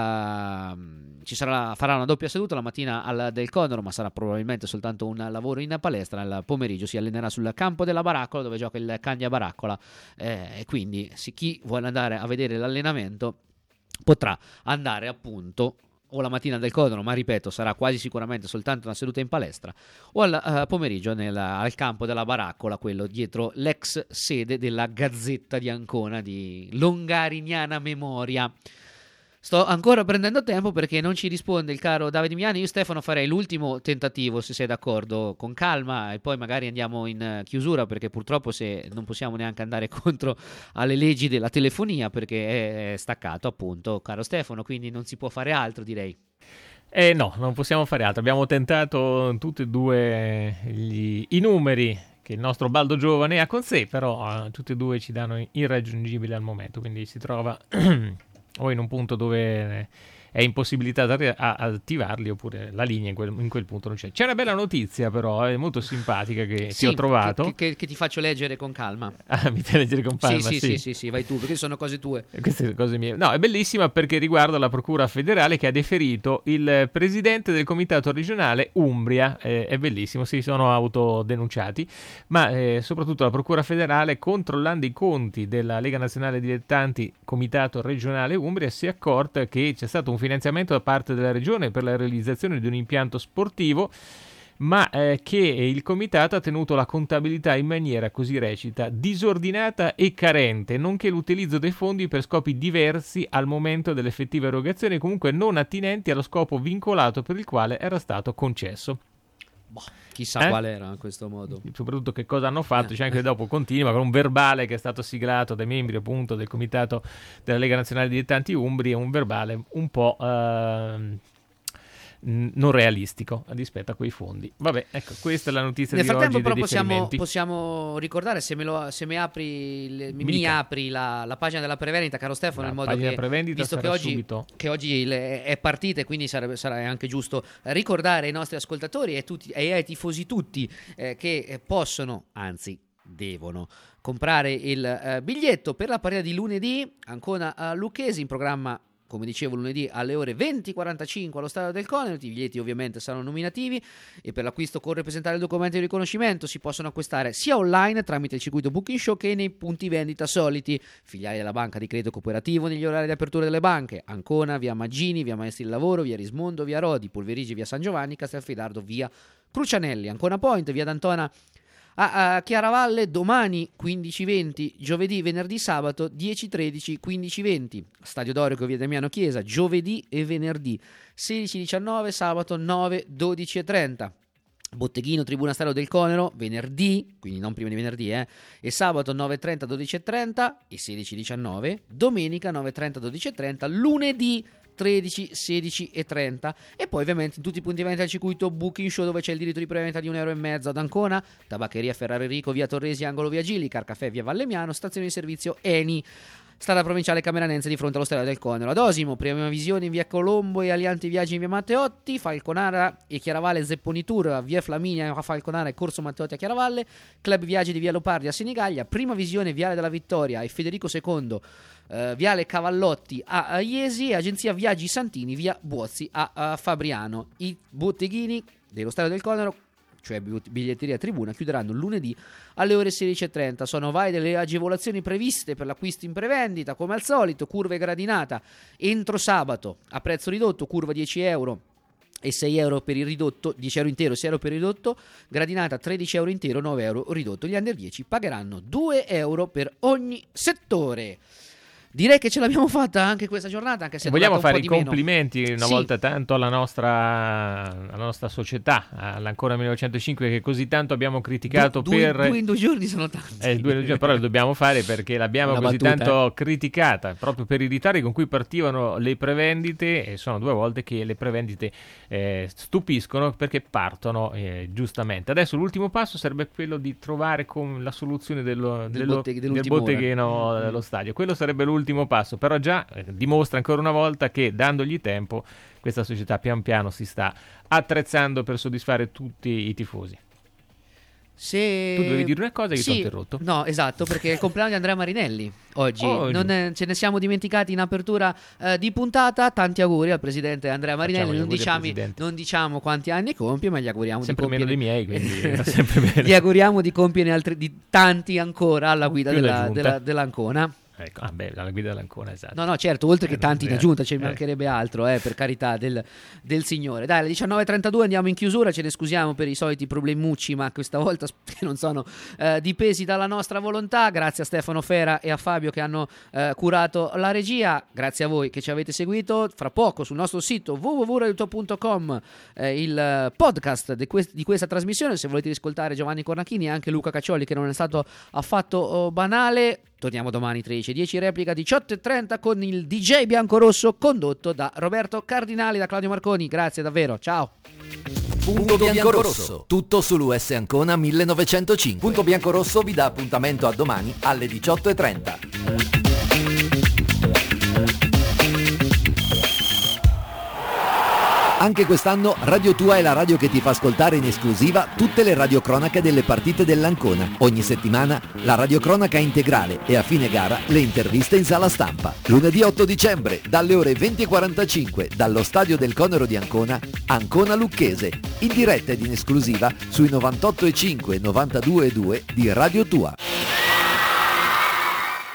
uh, ci sarà, farà una doppia seduta la mattina al Del Conero, ma sarà probabilmente soltanto un lavoro in palestra. Al pomeriggio si allenerà sul campo della Baraccola, dove gioca il Candia Baraccola, eh, e quindi se chi vuole andare a vedere l'allenamento potrà andare appunto o la mattina del Conero, ma ripeto sarà quasi sicuramente soltanto una seduta in palestra, o al uh, pomeriggio nel, al campo della Baraccola, quello dietro l'ex sede della Gazzetta di Ancona di longarignana memoria. Sto ancora prendendo tempo perché non ci risponde il caro Davide Miani. Io, Stefano, farei l'ultimo tentativo, se sei d'accordo, con calma, e poi magari andiamo in chiusura, perché purtroppo se non possiamo neanche andare contro alle leggi della telefonia, perché è staccato appunto, caro Stefano, quindi non si può fare altro, direi. Eh no, non possiamo fare altro. Abbiamo tentato tutti e due gli, i numeri che il nostro Baldo Giovane ha con sé, però uh, tutti e due ci danno irraggiungibili al momento, quindi si trova o in un punto dove è impossibilitata a attivarli, oppure la linea in quel, in quel punto non c'è. C'è una bella notizia però, è molto simpatica, che sì, ti ho trovato. Che, che, che ti faccio leggere con calma. Ah, mi fai leggere con calma? Sì, sì, sì, sì, sì, sì, vai tu, perché sono cose tue. Queste cose mie. No, è bellissima perché riguarda la Procura Federale che ha deferito il presidente del Comitato Regionale Umbria. Eh, è bellissimo, si sono autodenunciati, ma eh, soprattutto la Procura Federale, controllando i conti della Lega Nazionale Dilettanti Comitato Regionale Umbria, si è accorta che c'è stato un finanziamento da parte della regione per la realizzazione di un impianto sportivo, ma eh, che il comitato ha tenuto la contabilità in maniera, così recita, disordinata e carente, nonché l'utilizzo dei fondi per scopi diversi al momento dell'effettiva erogazione, comunque non attinenti allo scopo vincolato per il quale era stato concesso. Boh, chissà eh? qual era in questo modo. Soprattutto che cosa hanno fatto, c'è anche dopo continua con un verbale che è stato siglato dai membri appunto del comitato della Lega Nazionale Dilettanti Umbri, è un verbale un po' eh, non realistico a dispetto a quei fondi. Vabbè, ecco, questa è la notizia Nel di oggi. frattempo però dei possiamo, possiamo ricordare, se, me lo, se mi apri, le, mi, mi apri la, la pagina della prevendita, caro Stefano, la in modo che, visto che oggi, che oggi le, è partita, e quindi sarebbe, sarà anche giusto ricordare ai nostri ascoltatori e, tutti, e ai tifosi tutti eh, che possono, anzi devono comprare il eh, biglietto per la partita di lunedì Ancona-Lucchesi, in programma, come dicevo, lunedì alle ore venti e quarantacinque allo Stadio del Conero. I biglietti ovviamente saranno nominativi, e per l'acquisto occorre presentare il documento di riconoscimento. Si possono acquistare sia online tramite il circuito Booking Show che nei punti vendita soliti, filiali della banca di credito cooperativo negli orari di apertura delle banche: Ancona, via Maggini, via Maestri del Lavoro, via Rismondo, via Rodi, Polverigi, via San Giovanni, Castelfidardo, via Crucianelli, Ancona Point, via D'Antona a, a Chiaravalle, domani quindici e venti, giovedì, venerdì, sabato dieci e tredici, quindici e venti, Stadio Dorico, via Damiano Chiesa, giovedì e venerdì sedici e diciannove, sabato nove, dodici e trenta, Botteghino Tribuna Stadio del Conero venerdì, quindi non prima di venerdì, eh, e sabato nove e trenta dodici e trenta e sedici diciannove, domenica nove e trenta dodici e trenta, lunedì tredici sedici e trenta, e poi ovviamente in tutti i punti vendita del circuito Booking Show, dove c'è il diritto di preventa di un euro e mezzo ad Ancona, Tabaccheria Ferrari Rico, via Torresi, angolo via Gili, Carcaffè via Vallemiano, stazione di servizio Eni, strada provinciale cameranense di fronte allo Stadio del Conero. Ad Osimo, prima visione in via Colombo e Alianti Viaggi in via Matteotti, Falconara e Chiaravalle Zepponi Tour, via Flaminia a Falconara e Corso Matteotti a Chiaravalle, Club Viaggi di via Lopardi a Senigallia, prima visione Viale della Vittoria e Federico secondo, eh, Viale Cavallotti a, a Iesi, e Agenzia Viaggi Santini via Buozzi a, a Fabriano. I botteghini dello Stadio del Conero, cioè biglietteria tribuna, chiuderanno lunedì alle ore sedici e trenta. Sono valide le agevolazioni previste per l'acquisto in prevendita, come al solito, curva e gradinata entro sabato a prezzo ridotto, curva dieci euro e sei euro per il ridotto, dieci euro intero, sei euro per il ridotto, gradinata tredici euro intero, nove euro ridotto. Gli under dieci pagheranno due euro per ogni settore. Direi che ce l'abbiamo fatta anche questa giornata, anche se vogliamo fare un po' i di complimenti meno. una Sì. volta tanto alla nostra, alla nostra società, all'Ancona millenovecentocinque, che così tanto abbiamo criticato. Du, per due, due in due giorni sono tanti. Eh, due in due giorni, però lo dobbiamo fare perché l'abbiamo Una così battuta, tanto criticata, proprio per i ritardi con cui partivano le prevendite, e sono due volte che le prevendite eh, stupiscono perché partono eh, giustamente. Adesso l'ultimo passo sarebbe quello di trovare con la soluzione dello, Del dello, botteg- del dell'ultima botteghino ora. dello stadio. Quello sarebbe l'ultimo passo, però già eh, dimostra ancora una volta che dandogli tempo questa società pian piano si sta attrezzando per soddisfare tutti i tifosi. Se... Tu dovevi dire una cosa che sì, ti ho interrotto. No, esatto, perché è il compleanno di Andrea Marinelli oggi. Oggi. Non è- ce ne siamo dimenticati in apertura eh, di puntata. Tanti auguri al presidente Andrea Marinelli. Facciamo gli Non auguri al diciamo, presidente. non diciamo quanti anni compie, ma gli auguriamo Sempre di meno compiere... dei miei, quindi va sempre bene. Gli auguriamo di compiere altri, di tanti ancora alla guida Più della, l'aggiunta. della, dell'Ancona. Ecco, ah beh, alla guida dell'Ancona, esatto. No, no, certo, oltre che Eh, tanti in eh, aggiunta, ci eh. mancherebbe altro, eh, per carità del, del Signore. Dai, alle diciannove e trentadue andiamo in chiusura, ce ne scusiamo per i soliti problemucci, ma questa volta che non sono eh, dipesi dalla nostra volontà. Grazie a Stefano Fera e a Fabio che hanno eh, curato la regia, grazie a voi che ci avete seguito. Fra poco sul nostro sito w w w punto radio top punto com eh, il podcast di, quest- di questa trasmissione, se volete riscoltare Giovanni Cornachini e anche Luca Caccioli, che non è stato affatto oh, banale. Torniamo domani tredici e dieci, replica diciotto e trenta con il D J Biancorosso, condotto da Roberto Cardinali, da Claudio Marconi. Grazie davvero, ciao. Punto Biancorosso, tutto sull'U S Ancona millenovecentocinque. Punto Biancorosso vi dà appuntamento a domani alle diciotto e trenta. Anche quest'anno Radio Tua è la radio che ti fa ascoltare in esclusiva tutte le radiocronache delle partite dell'Ancona. Ogni settimana la radiocronaca integrale e a fine gara le interviste in sala stampa. Lunedì otto dicembre dalle ore venti e quarantacinque dallo Stadio del Conero di Ancona, Ancona Lucchese, in diretta ed in esclusiva sui novantotto e cinque e novantadue e due di Radio Tua.